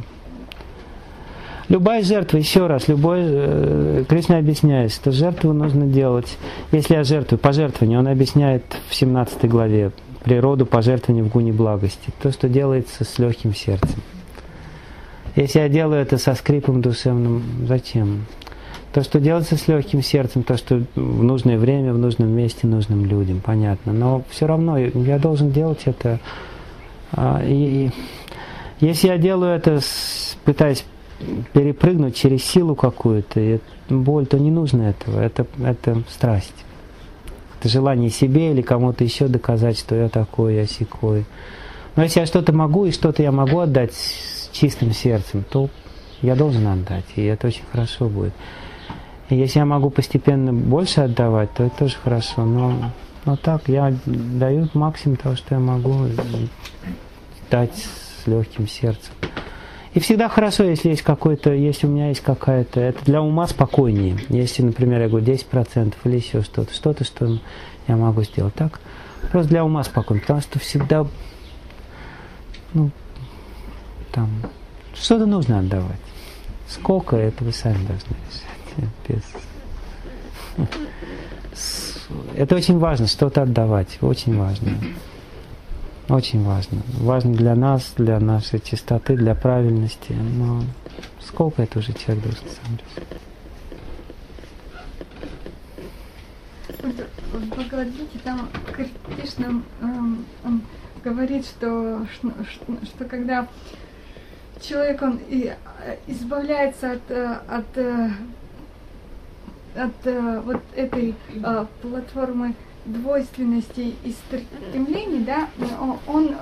A: Любая жертва, еще раз, Кришна объясняет, что жертву нужно делать, если я жертвую, пожертвование, он объясняет в 17 главе, природу пожертвования в гуне благости, то, что делается с легким сердцем. Если я делаю это со скрипом душевным, зачем? То, что делается с легким сердцем, то, что в нужное время, в нужном месте, нужным людям, понятно. Но все равно я должен делать это. И если я делаю это, пытаясь перепрыгнуть через силу какую-то, боль, то не нужно этого. Это страсть. Это желание себе или кому-то еще доказать, что я такой, я сякой. Но если я что-то могу, и что-то я могу отдать с чистым сердцем, то я должен отдать, и это очень хорошо будет. И если я могу постепенно больше отдавать, то это тоже хорошо. Но так, я даю максимум того, что я могу дать с легким сердцем. И всегда хорошо, если у меня есть какая-то, это для ума спокойнее. Если, например, я говорю 10% или еще что-то, что я могу сделать. Так, просто для ума спокойно, потому что всегда, что-то нужно отдавать. Сколько, это вы сами должны решать. Это очень важно, что-то отдавать, очень важно. Очень важно. Важно для нас, для нашей чистоты, для правильности. Но сколько это уже человек должен сам решить?
F: В Бхагавад-гите там Кришна он говорит, что когда человек он избавляется от вот этой платформы двойственности и стремлений, да, он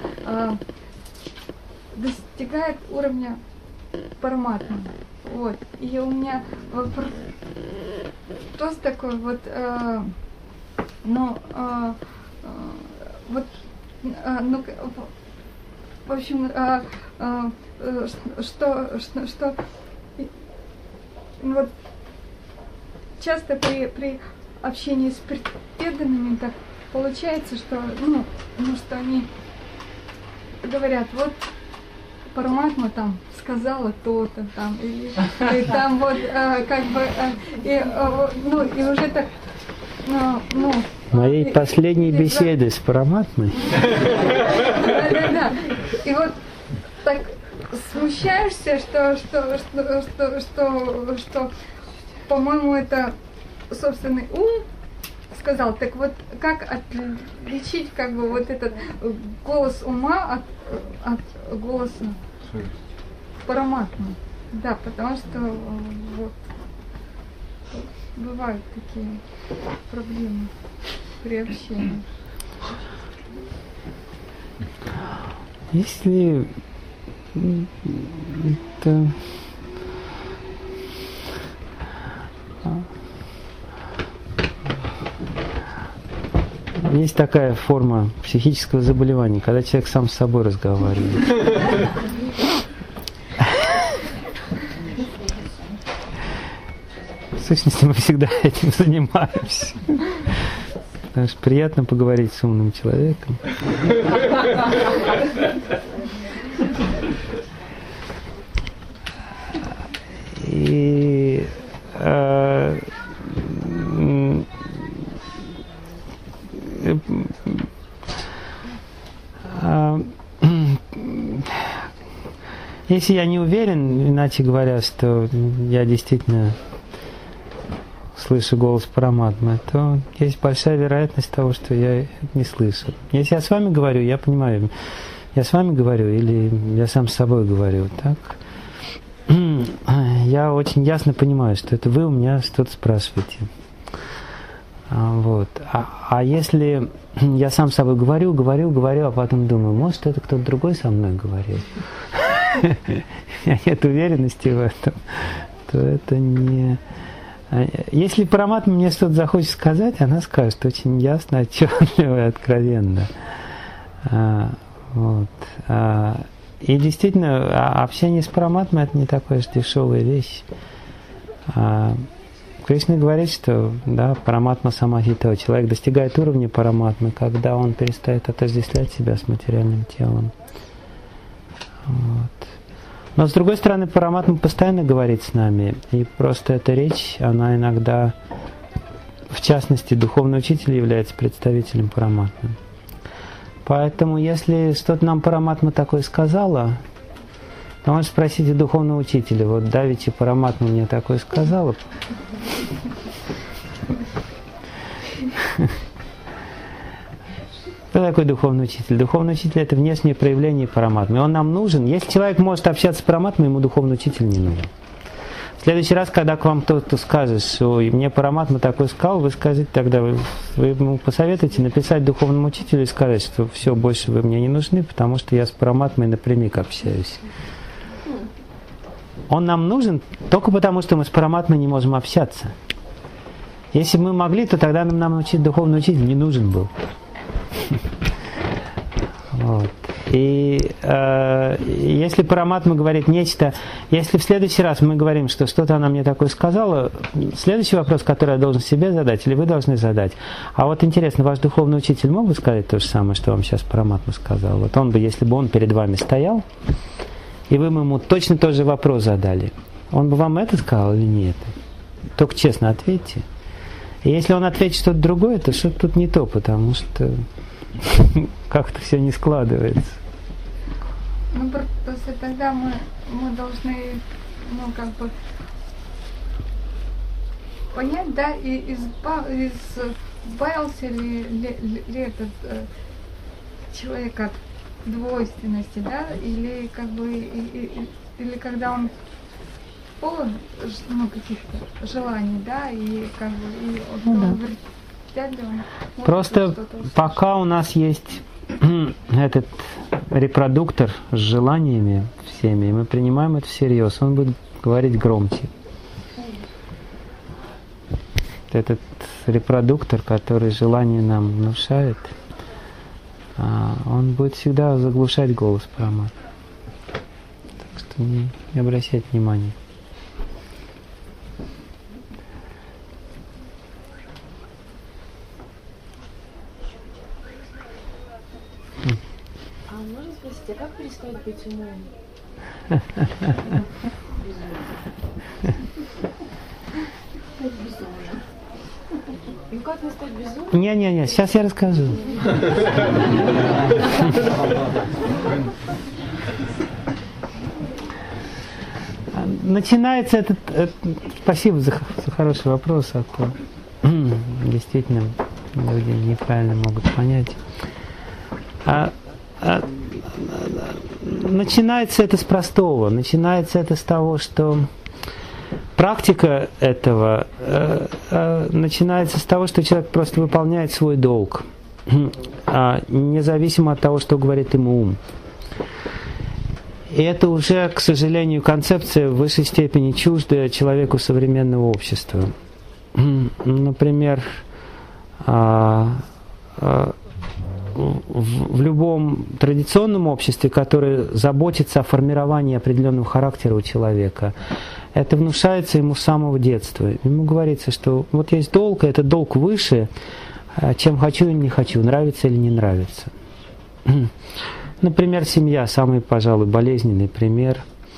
F: достигает уровня параматмы. Вот. И у меня вопрос такой вот, в общем, что вот часто при общении с преданными так получается, что что они говорят, вот Параматма там сказала то-то там, и там вот и уже так,
A: моей последней беседы с Параматмой.
F: Да. И вот так смущаешься, что по-моему, это собственный ум сказал, так вот как отличить как бы вот этот голос ума от голоса параматмы? Да, потому что вот бывают такие проблемы при общении.
A: Если это есть такая форма психического заболевания, когда человек сам с собой разговаривает. В сущности, мы всегда этим занимаемся. Потому что приятно поговорить с умным человеком. И если я не уверен, иначе говоря, что я действительно слышу голос параматмы, то есть большая вероятность того, что я не слышу. Если я с вами говорю, я понимаю, я с вами говорю или я сам с собой говорю, так? Я очень ясно понимаю, что это вы у меня что-то спрашиваете. Вот. А если я сам с собой говорю, а потом думаю, может, это кто-то другой со мной говорил, у меня нет уверенности в этом, то это не... Если параматма мне что-то захочет сказать, она скажет очень ясно, отчетливо и откровенно. Вот. И действительно, общение с параматмой – это не такая уж дешевая вещь. Кришна говорит, что да, параматма самахито, человек достигает уровня параматмы, когда он перестает отождествлять себя с материальным телом. Вот. Но с другой стороны, параматма постоянно говорит с нами, и просто эта речь, она иногда, в частности, духовный учитель является представителем параматмы. Поэтому, если что-то нам параматма такое сказала, то можно спросить у духовного учителя, вот давеча параматма мне такое сказала. Кто такой духовный учитель? Духовный учитель – это внешнее проявление параматмы. Он нам нужен. Если человек может общаться с параматмой, ему духовный учитель не нужен. В следующий раз, когда к вам кто-то скажет, что мне параматма такой сказал, вы скажите тогда, вы ему посоветуете написать духовному учителю и сказать, что все, больше вы мне не нужны, потому что я с параматмой напрямик общаюсь. Он нам нужен только потому, что мы с параматмой не можем общаться. Если бы мы могли, то тогда нам духовный учитель не нужен был. Вот. И если параматма говорит нечто, если в следующий раз мы говорим, что что-то она мне такое сказала, следующий вопрос, который я должен себе задать, или вы должны задать. А вот интересно, ваш духовный учитель мог бы сказать то же самое, что вам сейчас параматма сказал? Вот он бы, если бы он перед вами стоял, и вы ему точно тот же вопрос задали, он бы вам это сказал или нет? Только честно ответьте. И если он ответит что-то другое, то что-то тут не то, потому что как-то все не складывается.
F: Ну, просто тогда мы должны, ну, как бы понять, да, и избавился ли этот человек от двойственности, да, или как бы, или когда он полон, ну, каких-то желаний, да, и как бы, и вряд ли он может
A: просто пока у нас есть этот репродуктор с желаниями всеми, и мы принимаем это всерьез, он будет говорить громче. Этот репродуктор, который желание нам внушает, он будет всегда заглушать голос параматмы. Так что не обращайте внимания.
G: А можно спросить, а как перестать быть умом? Ну как не стать безумным?
A: Не, сейчас я расскажу. Начинается этот... Спасибо за хороший вопрос. действительно люди неправильно могут понять. Начинается это с простого. Начинается это с того, что практика этого начинается с того, что человек просто выполняет свой долг, независимо от того, что говорит ему ум. И это уже, к сожалению, концепция в высшей степени чуждая человеку современного общества. Например, в любом традиционном обществе, которое заботится о формировании определенного характера у человека, это внушается ему с самого детства. Ему говорится, что вот есть долг, и этот долг выше, чем хочу или не хочу, нравится или не нравится. Например, семья, самый, пожалуй, болезненный пример.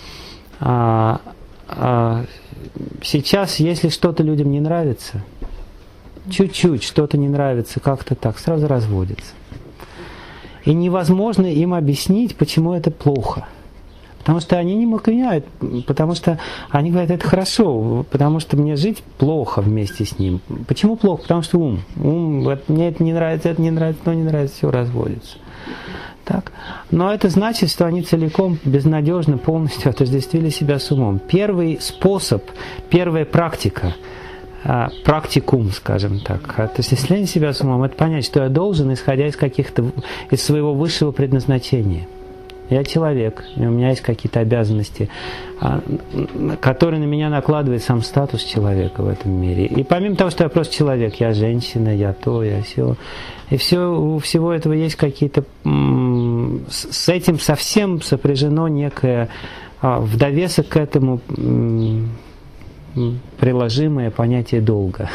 A: Сейчас, если что-то людям не нравится, чуть-чуть что-то не нравится, как-то так, сразу разводятся. И невозможно им объяснить, почему это плохо. Потому что они не понимают, потому что они говорят, это хорошо, потому что мне жить плохо вместе с ним. Почему плохо? Потому что ум, мне это не нравится, то не нравится, все разводится. Так? Но это значит, что они целиком, безнадежно, полностью отождествили себя с умом. Первый способ, первая практика, практикум, скажем так, отождествление себя с умом, это понять, что я должен, исходя из своего высшего предназначения. Я человек, и у меня есть какие-то обязанности, которые на меня накладывает сам статус человека в этом мире. И помимо того, что я просто человек, я женщина, я то, я сё. И у всего этого есть какие-то... С этим совсем сопряжено некое, в довесок к этому приложимое понятие долга.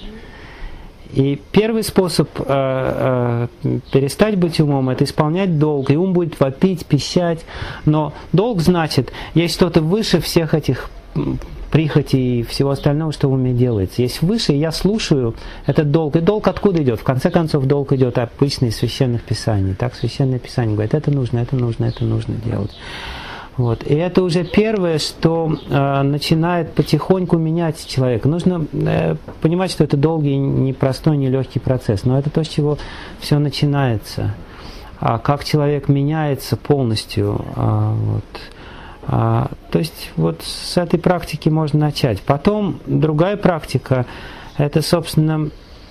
A: И первый способ перестать быть умом – это исполнять долг. И ум будет вопить, пищать. Но долг значит, есть что-то выше всех этих прихотей и всего остального, что в уме делается. Есть выше, и я слушаю этот долг. И долг откуда идет? В конце концов, долг идет обычно из священных писаний. Так, священное писание говорит, это нужно делать. Вот. И это уже первое, что начинает потихоньку менять человека. Нужно понимать, что это долгий, непростой, нелегкий процесс. Но это то, с чего все начинается. Как человек меняется полностью. То есть вот с этой практики можно начать. Потом другая практика, это, собственно,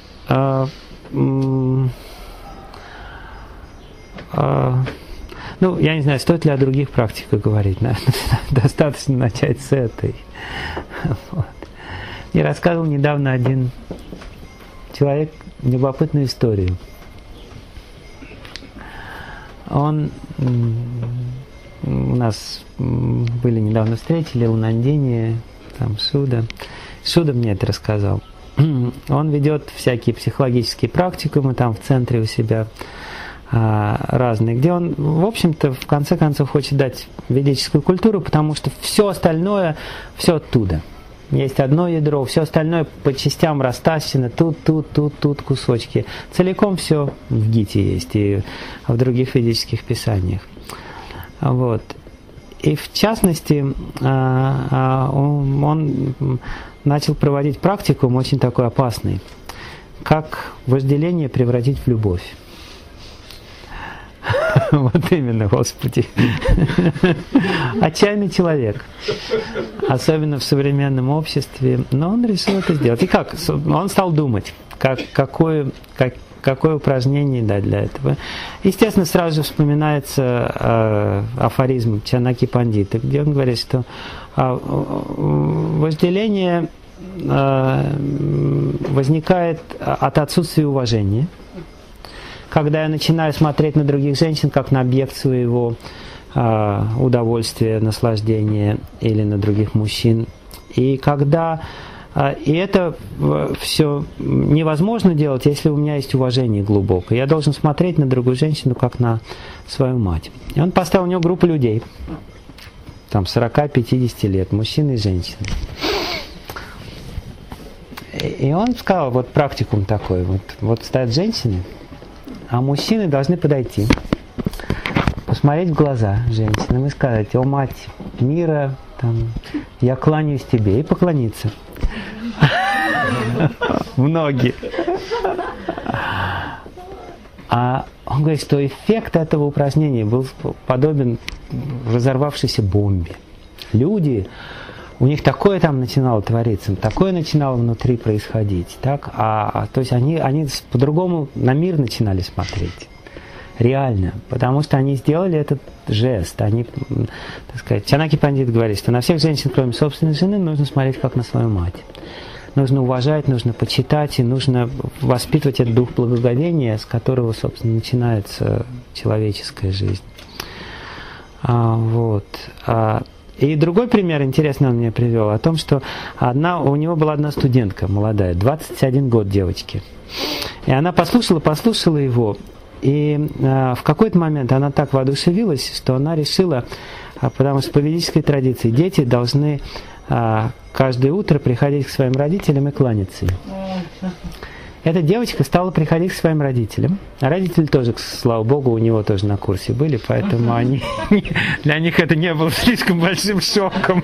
A: я не знаю, стоит ли о других практиках говорить. Достаточно начать с этой. Вот. Мне рассказывал недавно один человек любопытную историю. У нас были недавно встретили Лунандини, там Шуда. Шуда мне это рассказал. Он ведет всякие психологические практикумы там в центре у себя разные, где он, в общем-то, в конце концов хочет дать ведическую культуру, потому что все остальное, все оттуда. Есть одно ядро, все остальное по частям растащено, тут кусочки. Целиком все в Гите есть и в других ведических писаниях. Вот. И в частности, он начал проводить практикум очень такой опасный, как вожделение превратить в любовь. Вот именно, Господи. Отчаянный человек. Особенно в современном обществе. Но он решил это сделать. И как? Он стал думать, какое упражнение дать для этого. Естественно, сразу же вспоминается афоризм Чанаки Пандита, где он говорит, что вожделение возникает от отсутствия уважения. Когда я начинаю смотреть на других женщин как на объект своего удовольствия, наслаждения или на других мужчин. И это все невозможно делать, если у меня есть уважение глубокое. Я должен смотреть на другую женщину как на свою мать. И он поставил у него группу людей, там 40-50 лет, мужчин и женщин. И он сказал, вот практикум такой, вот стоят женщины, а мужчины должны подойти, посмотреть в глаза женщинам и сказать: «О, мать мира, я кланяюсь тебе», и поклониться. Многие. А он говорит, что эффект этого упражнения был подобен разорвавшейся бомбе. Люди, у них такое там начинало твориться, такое начинало внутри происходить, так? То есть они по-другому на мир начинали смотреть. Реально. Потому что они сделали этот жест. Они, так сказать, Чанаки Пандит говорит, что на всех женщин, кроме собственной жены, нужно смотреть как на свою мать. Нужно уважать, нужно почитать, и нужно воспитывать этот дух благоговения, с которого, собственно, начинается человеческая жизнь. И другой пример интересный он мне привел, о том, что у него была одна студентка молодая, 21 год девочки. И она послушала его, и в какой-то момент она так воодушевилась, что она решила, потому что по ведической традиции дети должны каждое утро приходить к своим родителям и кланяться им. Эта девочка стала приходить к своим родителям. А родители тоже, слава богу, у него тоже на курсе были, поэтому для них это не было слишком большим шоком.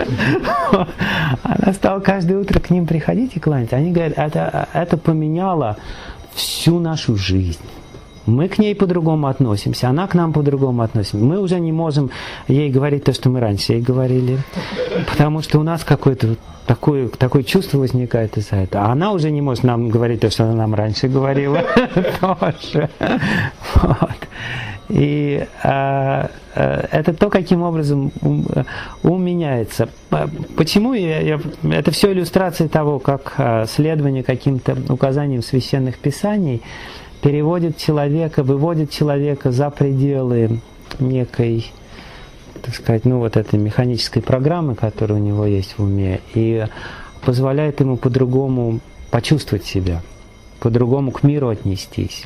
A: Она стала каждое утро к ним приходить и кланяться. Они говорят, это поменяло всю нашу жизнь. Мы к ней по-другому относимся, она к нам по-другому относится. Мы уже не можем ей говорить то, что мы раньше ей говорили, потому что у нас какое-то такое чувство возникает из-за этого. А она уже не может нам говорить то, что она нам раньше говорила. Тоже. И это то, каким образом ум меняется. Почему? Это все иллюстрация того, как следование каким-то указаниям священных писаний переводит человека, выводит человека за пределы некой, так сказать, этой механической программы, которая у него есть в уме, и позволяет ему по-другому почувствовать себя, по-другому к миру отнестись.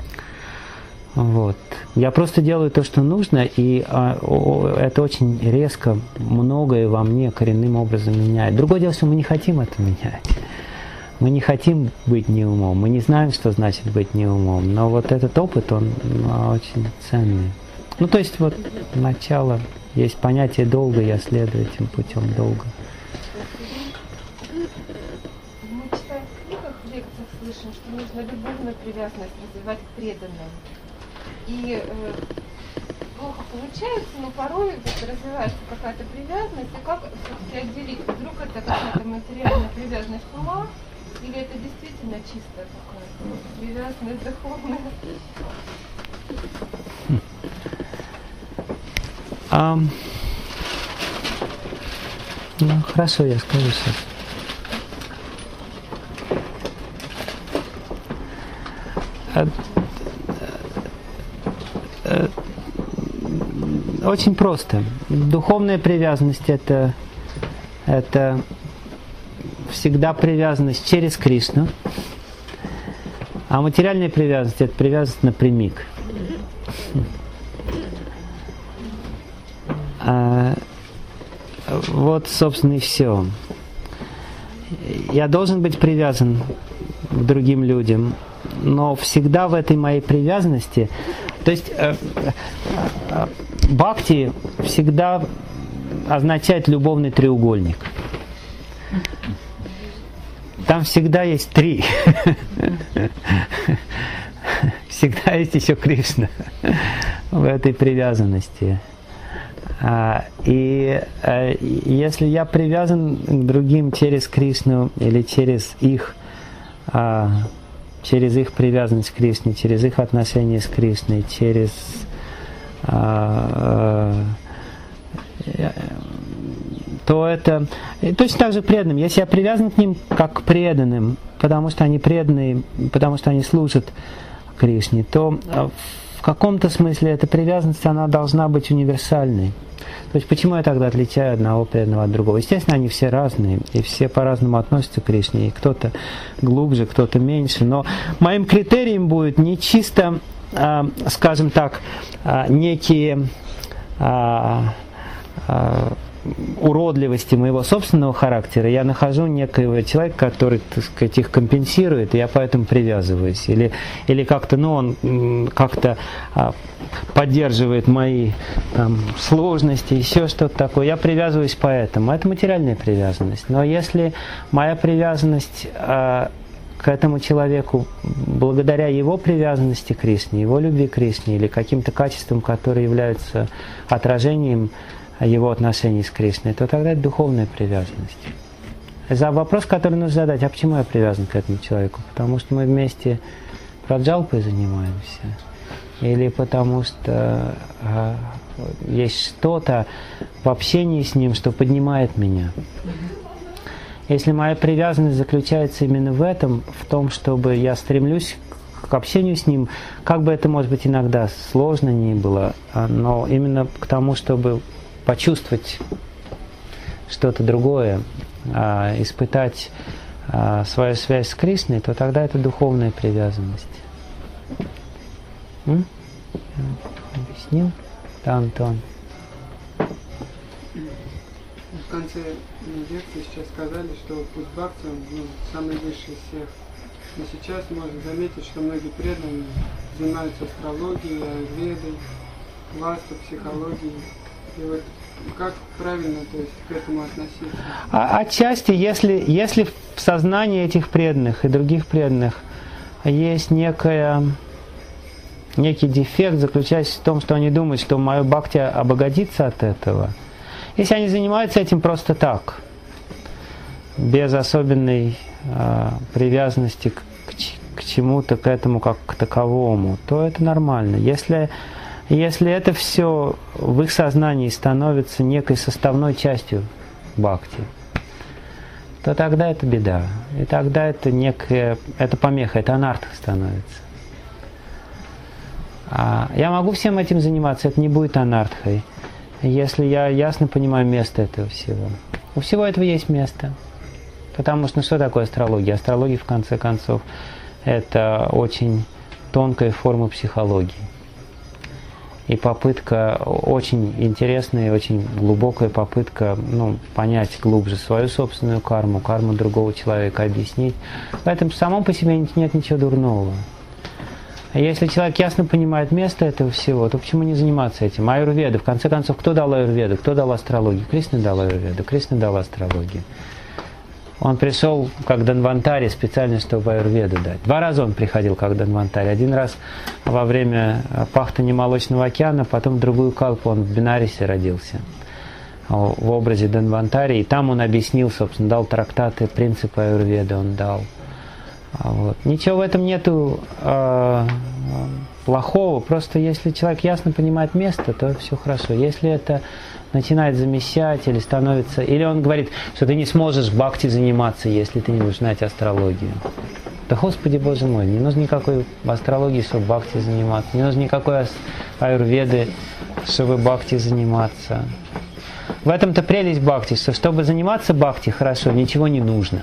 A: Я просто делаю то, что нужно, и это очень резко многое во мне коренным образом меняет. Другое дело, что мы не хотим это менять. Мы не хотим быть неумом, мы не знаем, что значит быть неумом, но этот опыт, он очень ценный. То есть начало, есть понятие долга, я следую этим путем долга.
G: Мы читаем в книгах, в лекциях слышим, что нужно любовную привязанность развивать к преданным. И плохо получается, но порой развивается какая-то привязанность, и как все-таки отделить, вдруг это какая-то материальная привязанность ума, или это действительно чисто такая привязанность духовная?
A: Хорошо, я скажу сейчас. Очень просто. Духовная привязанность это всегда привязанность через Кришну, а материальная привязанность это привязанность напрямик. Собственно, и все. Я должен быть привязан к другим людям, но всегда в этой моей привязанности, то есть бхакти всегда означает любовный треугольник. Там всегда есть три. Всегда есть еще Кришна в этой привязанности. И если я привязан к другим через Кришну или через их привязанность к Кришне, через их отношения с Кришной, через то это точно так же преданным. Если я привязан к ним как к преданным, потому что они преданные, потому что они служат Кришне, то в каком-то смысле эта привязанность, она должна быть универсальной. То есть почему я тогда отличаю одного преданного от другого? Естественно, они все разные, и все по-разному относятся к Кришне, и кто-то глубже, кто-то меньше. Но моим критерием будет не чисто, скажем так, некие уродливости моего собственного характера я нахожу некоего человека, который, так сказать, их компенсирует, и я поэтому привязываюсь. Или как-то, он как-то поддерживает мои сложности, еще что-то такое. Я привязываюсь поэтому. Это материальная привязанность. Но если моя привязанность к этому человеку благодаря его привязанности к Кришне, его любви к Кришне или каким-то качествам, которые являются отражением его отношений с Кришной, то тогда это духовная привязанность. За вопрос, который нужно задать, а почему я привязан к этому человеку? Потому что мы вместе праджалпой занимаемся? Или потому что есть что-то в общении с ним, что поднимает меня? Если моя привязанность заключается именно в этом, в том, чтобы я стремлюсь к общению с ним, как бы это, может быть, иногда сложно ни было, но именно к тому, чтобы почувствовать что-то другое, испытать свою связь с Кришной, то тогда это духовная привязанность. Объяснил? Да, Антон.
H: В конце лекции сейчас сказали, что путь бхакти, самый высший из всех. Но сейчас можно заметить, что многие преданные занимаются астрологией, аюрведой, васту, психологией. И вот как правильно, то есть, к этому относиться?
A: Отчасти, если в сознании этих преданных и других преданных есть некий дефект, заключающийся в том, что они думают, что мое бхакти обогатится от этого. Если они занимаются этим просто так, без особенной привязанности к чему-то, к этому как к таковому, то это нормально. Если это все в их сознании становится некой составной частью бхакти, то тогда это беда. И тогда это это помеха, это анартха становится. Я могу всем этим заниматься, это не будет анартхой, если я ясно понимаю место этого всего. У всего этого есть место. Потому что, что такое астрология? Астрология, в конце концов, это очень тонкая форма психологии. И попытка, очень интересная и очень глубокая попытка понять глубже свою собственную карму, карму другого человека, объяснить. В этом самом по себе нет ничего дурного. А если человек ясно понимает место этого всего, то почему не заниматься этим? Аюрведа, в конце концов, кто дал аюрведу? Кто дал астрологию? Кришна дал аюрведу, Кришна дал астрологию. Он пришел как Данвантари специально, чтобы аюрведу дать. 2 раза он приходил как Данвантари. 1 раз во время пахтания Молочного океана, потом в другую калпу он в Бенарисе родился в образе Данвантари. И там он объяснил, собственно, дал трактаты, принципы аюрведы он дал. Ничего в этом нету плохого, просто если человек ясно понимает место, то все хорошо. Если это начинает замещать или становится... Или он говорит, что ты не сможешь бхакти заниматься, если ты не будешь знать астрологию. Да, Господи Боже мой, не нужно никакой астрологии, чтобы бхакти заниматься. Не нужно никакой аюрведы, чтобы бхакти заниматься. В этом-то прелесть бхакти, что чтобы заниматься бхакти хорошо, ничего не нужно.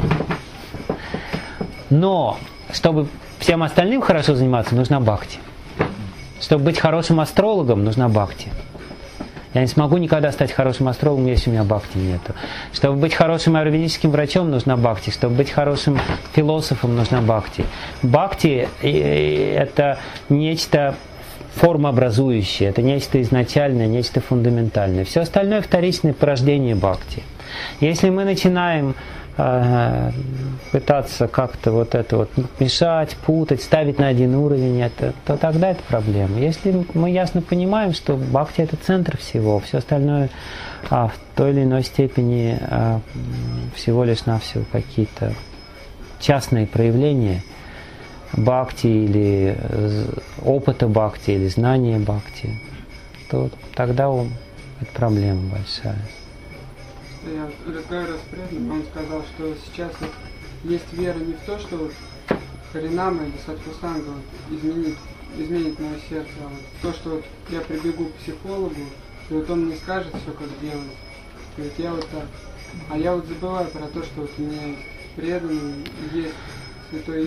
A: Но, чтобы всем остальным хорошо заниматься, нужна бхакти. Чтобы быть хорошим астрологом, нужна бхакти. Я не смогу никогда стать хорошим астрологом, если у меня бхакти нету. Чтобы быть хорошим аюрведическим врачом, нужна бхакти. Чтобы быть хорошим философом, нужна бхакти. Бхакти – это нечто формообразующее, это нечто изначальное, нечто фундаментальное. Все остальное – вторичное порождение бхакти. Если мы начинаем пытаться как-то это мешать, путать, ставить на один уровень, то тогда это проблема. Если мы ясно понимаем, что бхакти это центр всего, все остальное в той или иной степени всего лишь навсего какие-то частные проявления бхакти или опыта бхакти или знания бхакти, то тогда это проблема большая.
H: Я разговаривал с преданным, он сказал, что сейчас есть вера не в то, что Харинама или Садхусанга изменит мое сердце, а в то, что я прибегу к психологу, и он мне скажет все, как делать. И я так. А я забываю про то, что у меня есть преданный, есть святое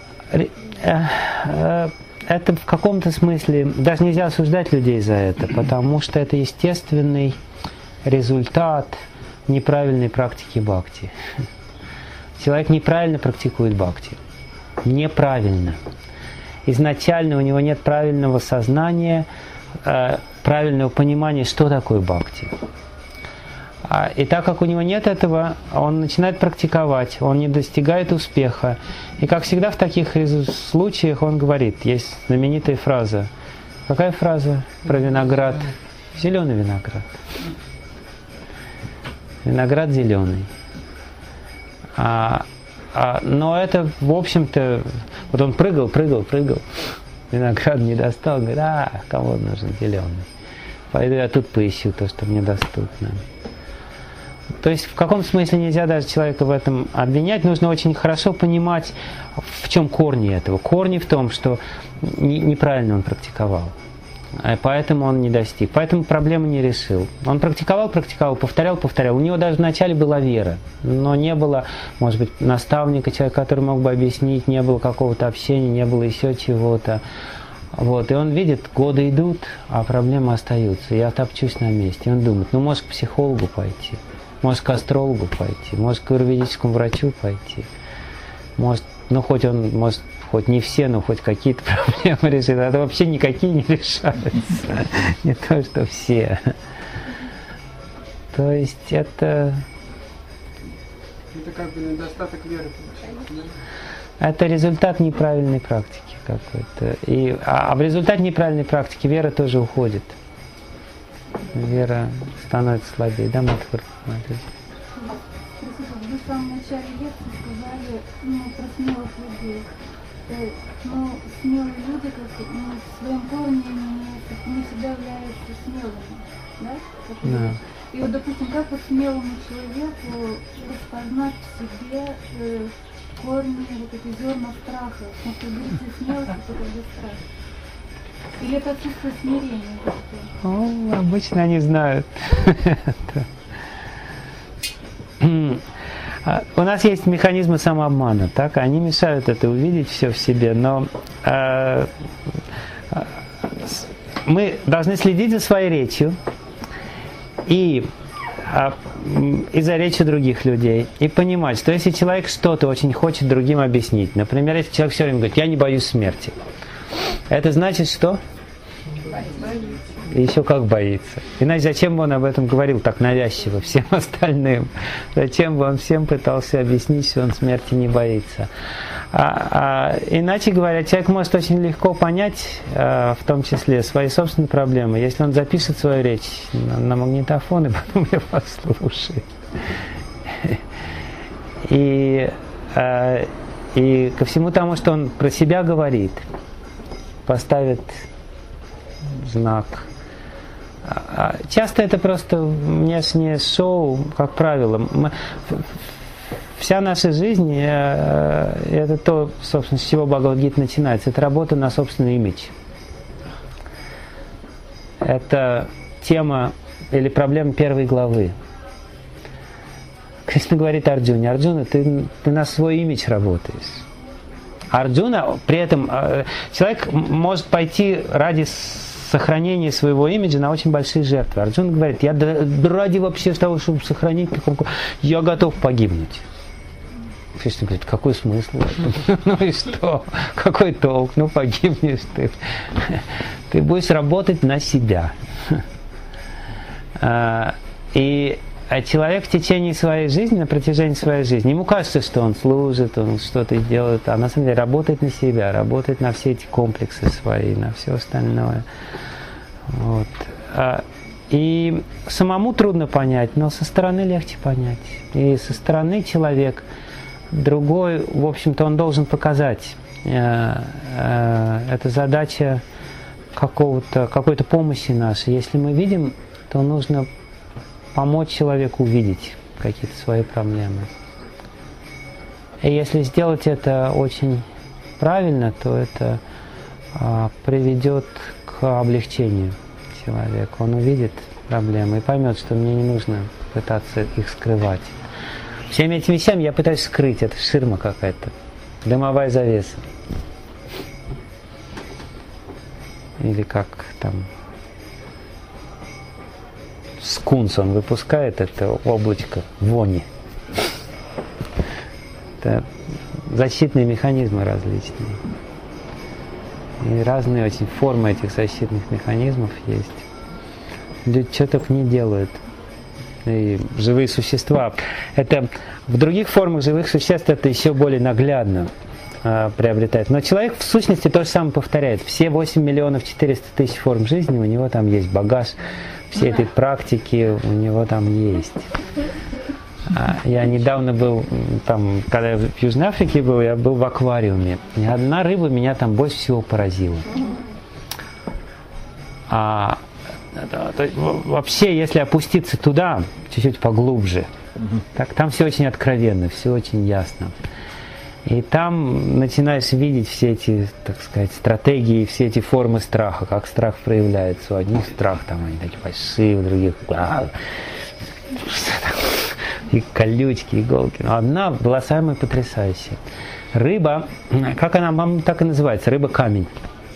H: имя.
A: Это в каком-то смысле, даже нельзя осуждать людей за это, потому что это естественный результат неправильной практики бхакти. Человек неправильно практикует бхакти. Неправильно. Изначально у него нет правильного сознания, правильного понимания, что такое бхакти. И так как у него нет этого, он начинает практиковать, он не достигает успеха. И как всегда в таких случаях он говорит, есть знаменитая фраза. Какая фраза про виноград? Зеленый виноград. Виноград зеленый. Но это, в общем-то, вот он прыгал, виноград не достал, говорит, кому нужен зеленый. Пойду я тут поищу то, что мне доступно. То есть в каком смысле нельзя даже человека в этом обвинять, нужно очень хорошо понимать, в чем корни этого. Корни в том, что неправильно он практиковал. Поэтому он не достиг. Поэтому проблему не решил. Он практиковал, повторял. У него даже вначале была вера, но не было, может быть, наставника, человека, который мог бы объяснить, не было какого-то общения, не было еще чего-то. Вот. И он видит, годы идут, а проблемы остаются. Я топчусь на месте. И он думает, может к психологу пойти, может к астрологу пойти, может к юридическому врачу пойти. Может, хоть не все, но хоть какие-то проблемы решить. А то вообще никакие не решаются. Не то, что все. То есть это...
H: Это как бы недостаток веры получается, да?
A: Это результат неправильной практики какой-то. А в результате неправильной практики вера тоже уходит. Вера становится слабее. Да, Матхур?
F: Вы в самом начале лекции сказали про смелых людей. Но смелые люди своим корнем не всегда являются смелыми. Да?
A: Да.
F: И вот, допустим, как вот смелому человеку распознать в себе корни, вот эти зерна страха? Потому что говорите, смелость это без страха. Или это отсутствие смирения?
A: Обычно они знают. У нас есть механизмы самообмана, так? Они мешают это увидеть все в себе, но мы должны следить за своей речью и за речью других людей и понимать, что если человек что-то очень хочет другим объяснить, например, если человек все время говорит, я не боюсь смерти, это значит что? И еще как боится. Иначе зачем бы он об этом говорил так навязчиво всем остальным? Зачем бы он всем пытался объяснить, что он смерти не боится? Иначе говоря, человек может очень легко понять, в том числе, свои собственные проблемы, если он запишет свою речь на магнитофон и потом ее послушает. И ко всему тому, что он про себя говорит, поставит знак. Часто это просто внешнее шоу, как правило. Вся наша жизнь, это то, собственно, с чего Бхагавад-гита начинается, это работа на собственный имидж. Это тема или проблема первой главы. Кришна говорит Арджуне, Арджуна, ты на свой имидж работаешь. Арджуна, при этом человек может пойти ради сохранения своего имиджа на очень большие жертвы. Арджуна говорит, я ради вообще того, чтобы сохранить, я готов погибнуть. Кришна говорит, какой смысл? Ну и что? Какой толк? Ну погибнешь ты. Ты будешь работать на себя. И человек в течение своей жизни, на протяжении своей жизни, ему кажется, что он служит, он что-то делает, а на самом деле работает на себя, работает на все эти комплексы свои, на все остальное. Вот. И самому трудно понять, но со стороны легче понять. И со стороны человек другой, в общем-то, он должен показать. Это задача какой-то помощи нашей. Если мы видим, то нужно помочь человеку увидеть какие-то свои проблемы. И если сделать это очень правильно, то это приведет к облегчению человека. Он увидит проблемы и поймет, что мне не нужно пытаться их скрывать. Всеми этими вещами я пытаюсь скрыть. Это ширма какая-то, дымовая завеса. Или как там скунс, он выпускает это облачко вони. Это защитные механизмы различные. И разные очень формы этих защитных механизмов есть. Люди что только не делают. И живые существа. Это в других формах живых существ это еще более наглядно приобретает. Но человек в сущности то же самое повторяет. Все 8 миллионов 400 тысяч форм жизни, у него там есть багаж, все этой практики у него там есть. Я недавно был там, когда я в Южной Африке был, я был в аквариуме. И одна рыба меня там больше всего поразила. Вообще, если опуститься туда, чуть-чуть поглубже, так там все очень откровенно, все очень ясно. И там начинаешь видеть все эти, так сказать, стратегии, все эти формы страха, как страх проявляется. У одних страх, там они такие большие, у других и колючки, иголки. Но одна была самая потрясающая. Рыба, как она, по-моему, так и называется, рыба-камень.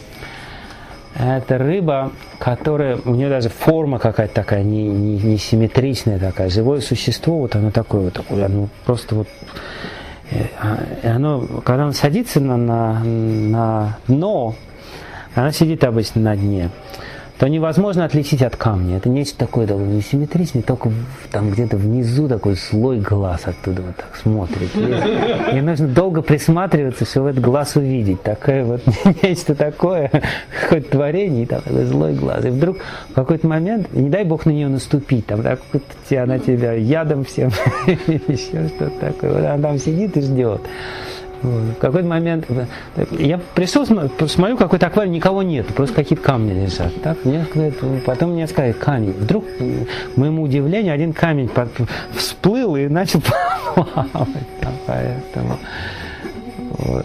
A: Это рыба, которая, у нее даже форма какая-то такая, не симметричная такая. Живое существо, вот оно такое, оно просто вот. И оно, когда оно садится на дно, она сидит обычно на дне, то невозможно отличить от камня. Это нечто такое довольно несимметричное, только там где-то внизу такой слой глаз оттуда вот так смотрит. И нужно долго присматриваться, чтобы этот глаз увидеть. Такое вот нечто такое, какое-то творение, и там такой злой глаз. И вдруг в какой-то момент, не дай бог на нее наступить, там так вот она тебя ядом всем, еще что-то такое. Вот она там сидит и ждет. В какой-то момент я пришел, смотрю, какой-то аквариум, никого нет, просто какие-то камни лежат. Так? Потом мне сказали, камень. Вдруг, к моему удивлению, один камень всплыл и начал плавать. Поэтому вот.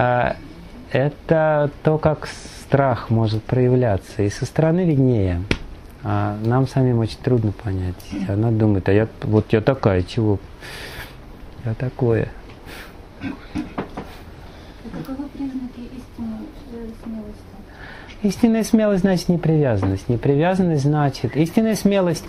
A: Это то, как страх может проявляться. И со стороны виднее. А нам самим очень трудно понять. Она думает, я такая, чего? Я такое.
E: Каковы признаки истинной смелости?
A: Истинная смелость значит непривязанность. Непривязанность значит... Истинная смелость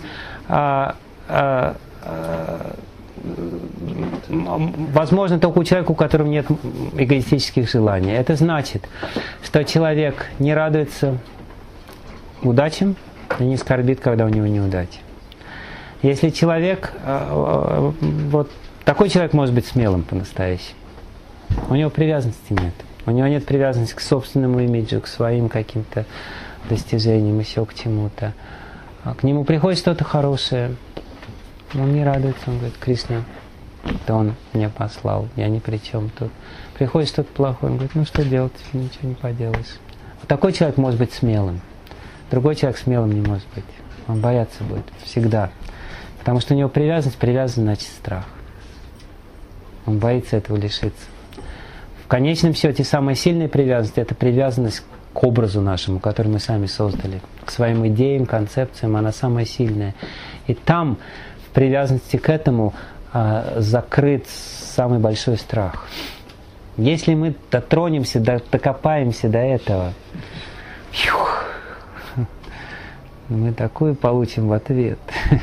A: возможно только у человека, у которого нет эгоистических желаний. Это значит, что человек не радуется удачам и не скорбит, когда у него неудачи. Если человек... Вот такой человек может быть смелым по-настоящему. У него привязанности нет. У него нет привязанности к собственному имиджу, к своим каким-то достижениям, еще к чему-то. К нему приходит что-то хорошее, он не радуется, он говорит, Кришна, это он меня послал, я ни при чем тут. Приходит что-то плохое, он говорит, ну что делать, ничего не поделаешь. Вот такой человек может быть смелым. Другой человек смелым не может быть. Он бояться будет всегда. Потому что у него привязанность значит страх. Он боится этого лишиться. В конечном счете, самая сильная привязанность – это привязанность к образу нашему, который мы сами создали, к своим идеям, концепциям, она самая сильная. И там, в привязанности к этому, закрыт самый большой страх. Если мы дотронемся, докопаемся до этого, мы такую получим в ответ.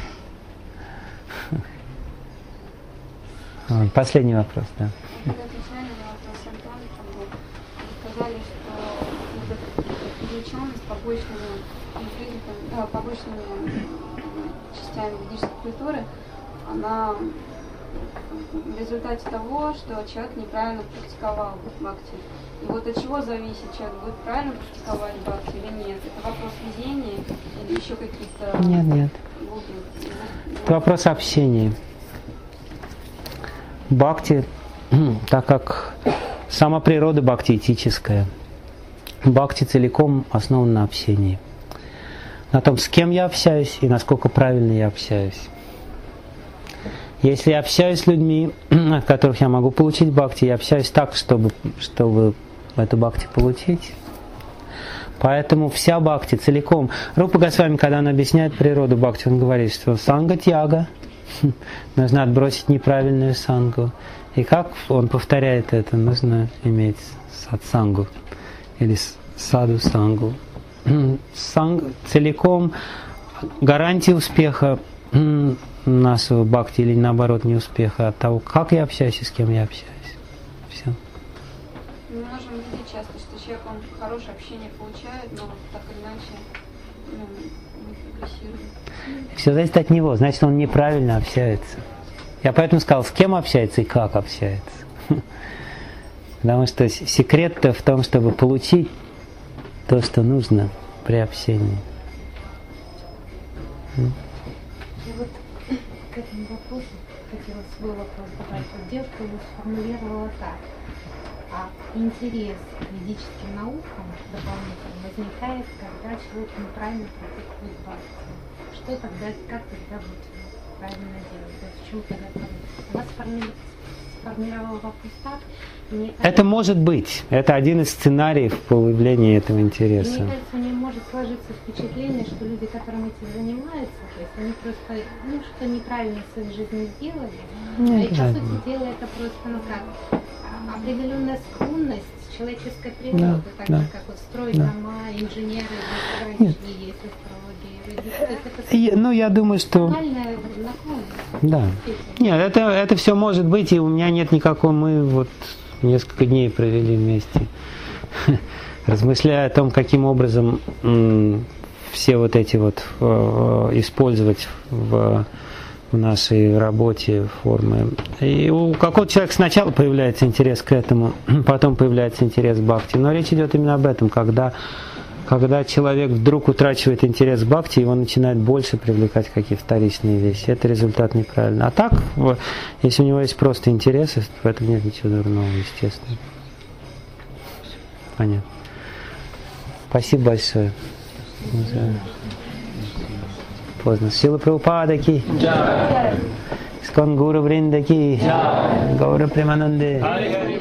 A: Последний вопрос, да.
E: Когда отвечали на вопрос Антона, сказали, что увлеченность побочными частями ведической культуры, она в результате того, что человек неправильно практиковал бхакти. И вот от чего зависит, человек будет правильно практиковать бхакти или нет? Это вопрос везения или еще какие-то...
A: Нет. Это вопрос общения. Бхакти, так как сама природа бхакти этическая, бхакти целиком основан на общении. На том, с кем я общаюсь и насколько правильно я общаюсь. Если я общаюсь с людьми, от которых я могу получить бхакти, я общаюсь так, чтобы эту бхакти получить. Поэтому вся бхакти целиком. Рупа Госвами, когда он объясняет природу бхакти, он говорит, что санга-тьяга, нужно отбросить неправильную сангу. И как он повторяет это? Нужно иметь сатсангу или саду-сангу. Санг целиком гарантия успеха нашего бхакти или наоборот неуспеха от того, как я общаюсь и с кем я общаюсь. Все.
E: Мы можем видеть часто, что человек, он хорошее общение получает, но так или иначе не прогрессирует.
A: Все зависит от него, значит, он неправильно общается. Я поэтому сказал, с кем общается и как общается. Потому что секрет-то в том, чтобы получить то, что нужно при общении.
G: И вот к этому вопросу хотела свой вопрос задать. Вот девушка его сформулировала так. А интерес к ведическим наукам дополнительно возникает, когда человек неправильно практикует бхакти. Что тогда, как тогда будет правильно делать? То есть в чем тогда проблема? Она сформировала вопрос так.
A: Это может быть. Это один из сценариев появления этого интереса.
G: Мне кажется, у нее может сложиться впечатление, что люди, которым этим занимаются, то есть они просто что-то неправильно в своей жизни сделали. И по сути дела это просто, как определенная склонность человеческой природы, так же, как вот строить дома, инженеры, врачи, есть астрологи.
A: Я думаю, что... Да. Нет, это все может быть, и у меня нет никакого... Мы вот несколько дней провели вместе, размышляя о том, каким образом все вот эти вот использовать в нашей работе формы. И у какого-то человека сначала появляется интерес к этому, потом появляется интерес к бхакти. Но речь идет именно об этом, когда человек вдруг утрачивает интерес к бхакти, его начинает больше привлекать какие-то вторичные вещи. Это результат неправильный. А так, если у него есть просто интересы, в этом нет ничего дурного, естественно. Понятно. Спасибо большое. Поздно. Шрила Прабхупада ки, Искон Гуру Вринда ки, Гаура Премананде.